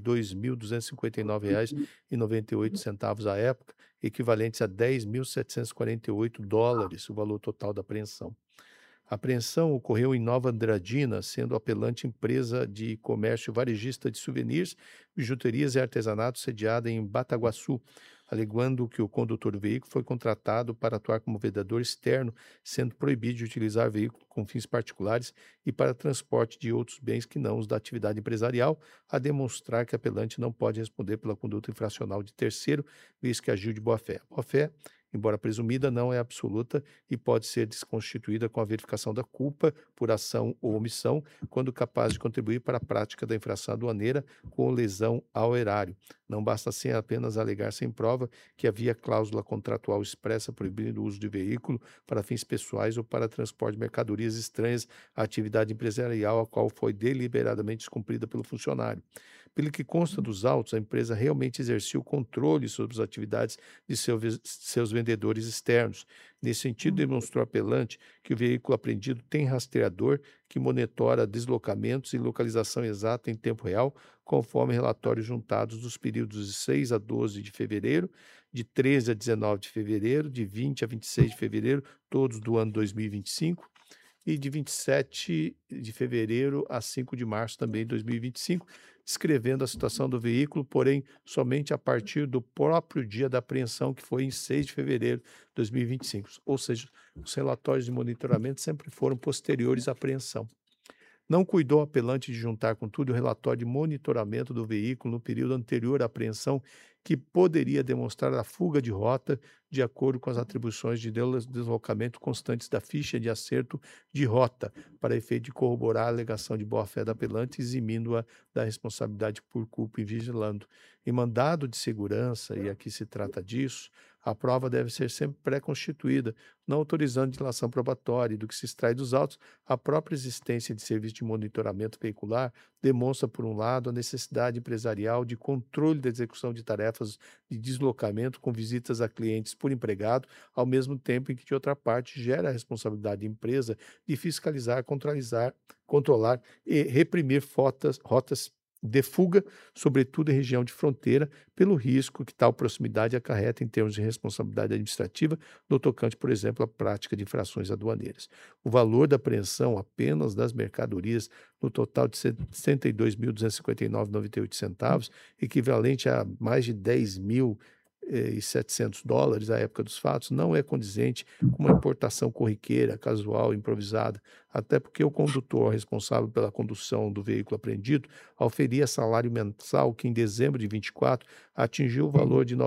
62.259,98 à época, equivalentes a $10.748, o valor total da apreensão. A apreensão ocorreu em Nova Andradina, sendo apelante empresa de comércio varejista de souvenirs, bijuterias e artesanato sediada em Bataguaçu, alegando que o condutor do veículo foi contratado para atuar como vendedor externo, sendo proibido de utilizar veículo com fins particulares e para transporte de outros bens que não os da atividade empresarial, a demonstrar que a apelante não pode responder pela conduta infracional de terceiro, visto que agiu de boa-fé. A boa-fé, embora presumida, não é absoluta e pode ser desconstituída com a verificação da culpa por ação ou omissão, quando capaz de contribuir para a prática da infração aduaneira com lesão ao erário. Não basta assim apenas alegar sem prova que havia cláusula contratual expressa proibindo o uso de veículo para fins pessoais ou para transporte de mercadorias estranhas à atividade empresarial, a qual foi deliberadamente descumprida pelo funcionário. Pelo que consta dos autos, a empresa realmente exercia o controle sobre as atividades de seus vendedores externos. Nesse sentido, demonstrou apelante que o veículo apreendido tem rastreador que monitora deslocamentos e localização exata em tempo real, conforme relatórios juntados dos períodos de 6 a 12 de fevereiro, de 13 a 19 de fevereiro, de 20 a 26 de fevereiro, todos do ano 2025, e de 27 de fevereiro a 5 de março também de 2025, descrevendo a situação do veículo, porém somente a partir do próprio dia da apreensão, que foi em 6 de fevereiro de 2025. Ou seja, os relatórios de monitoramento sempre foram posteriores à apreensão. Não cuidou o apelante de juntar, contudo, o relatório de monitoramento do veículo no período anterior à apreensão, que poderia demonstrar a fuga de rota de acordo com as atribuições de deslocamento constantes da ficha de acerto de rota, para efeito de corroborar a alegação de boa-fé da apelante, eximindo-a da responsabilidade por culpa e vigilando. Em mandado de segurança, e aqui se trata disso, A prova deve ser sempre pré-constituída, não autorizando dilação probatória, e do que se extrai dos autos, a própria existência de serviço de monitoramento veicular demonstra, por um lado, a necessidade empresarial de controle da execução de tarefas de deslocamento com visitas a clientes por empregado, ao mesmo tempo em que, de outra parte, gera a responsabilidade da empresa de fiscalizar, controlar e reprimir rotas de fuga, sobretudo em região de fronteira, pelo risco que tal proximidade acarreta em termos de responsabilidade administrativa, no tocante, por exemplo, à prática de infrações aduaneiras. O valor da apreensão apenas das mercadorias, no total de R$ 62.259,98, equivalente a mais de $10.700 à época dos fatos, não é condizente com uma importação corriqueira, casual, improvisada, até porque o condutor responsável pela condução do veículo apreendido auferia salário mensal que, em dezembro de 24, atingiu o valor de R$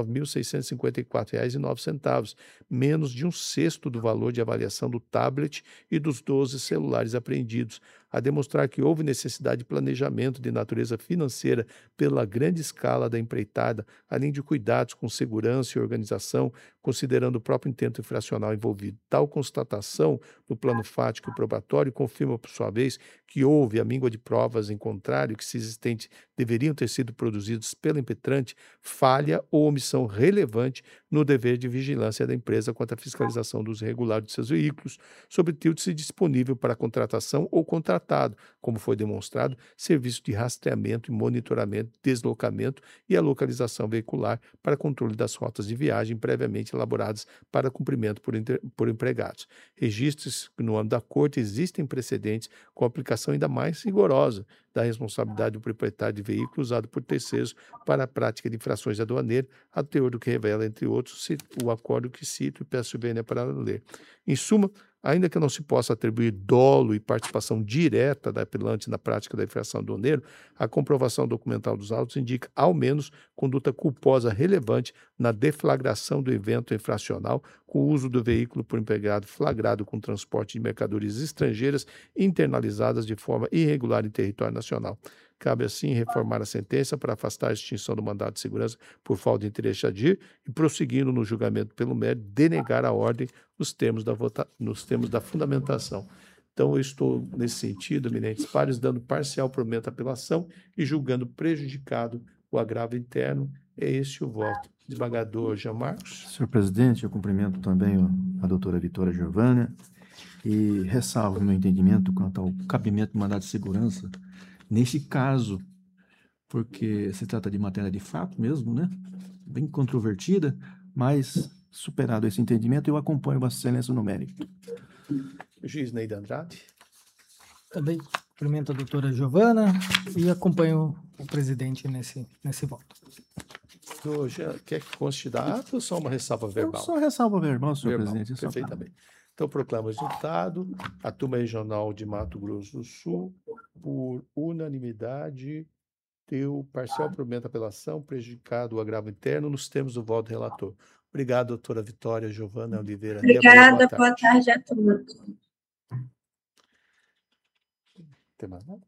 9.654,09, menos de um sexto do valor de avaliação do tablet e dos 12 celulares apreendidos, a demonstrar que houve necessidade de planejamento de natureza financeira pela grande escala da empreitada, além de cuidados com segurança e organização, considerando o próprio intento infracional envolvido. Tal constatação no plano fático e probatório confirma, por sua vez, que houve a míngua de provas em contrário que, se existentes, deveriam ter sido produzidos pela impetrante, falha ou omissão relevante no dever de vigilância da empresa quanto à fiscalização do uso regular de seus veículos, sobretudo-se disponível para contratação ou contratado, como foi demonstrado, serviço de rastreamento e monitoramento, deslocamento e a localização veicular para controle das rotas de viagem previamente elaboradas para cumprimento por empregados. Registros que, no âmbito da Corte, existem precedentes com aplicação ainda mais rigorosa da responsabilidade do proprietário de veículo usado por terceiros para a prática de infrações aduaneiras, a teor do que revela, entre outros, o acordo que cito e peço vênia para ler. Em suma, ainda que não se possa atribuir dolo e participação direta da apelante na prática da infração aduaneira, a comprovação documental dos autos indica, ao menos, conduta culposa relevante na deflagração do evento infracional com o uso do veículo por empregado flagrado com transporte de mercadorias estrangeiras internalizadas de forma irregular em território nacional. Cabe, assim, reformar a sentença para afastar a extinção do mandado de segurança por falta de interesse de agir e, prosseguindo no julgamento pelo mérito, denegar a ordem nos termos da fundamentação. Então, eu estou, nesse sentido, eminentes pares, dando parcial provimento à apelação e julgando prejudicado o agravo interno. É esse o voto. Desembargador Jean Marcos. Senhor presidente, eu cumprimento também a doutora Vitória Giovânia e ressalvo o meu entendimento quanto ao cabimento do mandado de segurança neste caso, porque se trata de matéria de fato mesmo, né? Bem controvertida, mas superado esse entendimento, eu acompanho Vossa Excelência no mérito. Juiz Neide Andrade. Também cumprimento a doutora Giovana e acompanho o presidente nesse voto. Quer que conste da ata ou só uma ressalva verbal? Só ressalva verbal, senhor presidente. Perfeitamente. Então, proclamo o resultado. A Turma Regional de Mato Grosso do Sul, por unanimidade, deu parcial provimento à apelação, prejudicado o agravo interno, nos termos do voto do relator. Obrigado, doutora Vitória Giovana Oliveira. Obrigada, boa tarde a todos. Tem mais nada?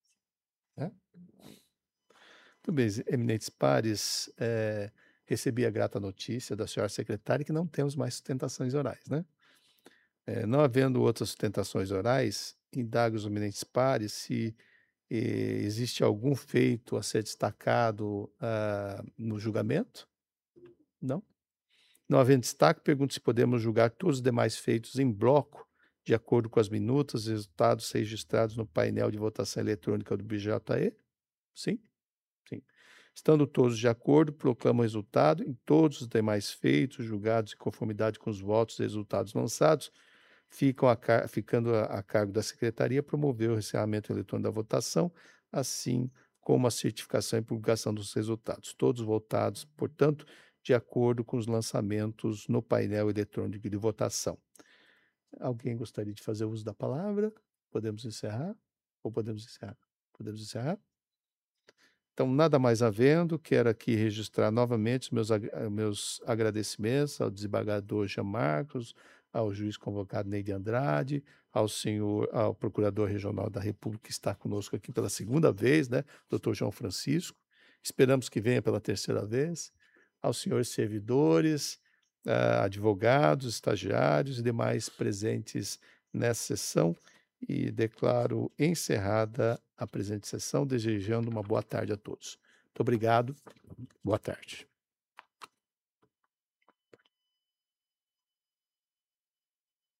Muito bem, eminentes pares, recebi a grata notícia da senhora secretária que não temos mais sustentações orais, né? Não havendo outras sustentações orais, indago os eminentes pares se existe algum feito a ser destacado no julgamento? Não? Não havendo destaque, pergunto se podemos julgar todos os demais feitos em bloco, de acordo com as minutas e resultados registrados no painel de votação eletrônica do BJE? Sim? Sim. Estando todos de acordo, proclamo o resultado em todos os demais feitos julgados em conformidade com os votos e resultados lançados, ficando a cargo da Secretaria promover o encerramento eletrônico da votação, assim como a certificação e publicação dos resultados. Todos votados, portanto, de acordo com os lançamentos no painel eletrônico de votação. Alguém gostaria de fazer uso da palavra? Podemos encerrar? Ou podemos encerrar? Podemos encerrar? Então, nada mais havendo, quero aqui registrar novamente os meus agradecimentos ao desembargador Jean Marcos, ao juiz convocado Neide Andrade, ao Procurador Regional da República, que está conosco aqui pela segunda vez, né, doutor João Francisco, esperamos que venha pela terceira vez, aos senhores servidores, advogados, estagiários e demais presentes nessa sessão, e declaro encerrada a presente sessão, desejando uma boa tarde a todos. Muito obrigado. Boa tarde.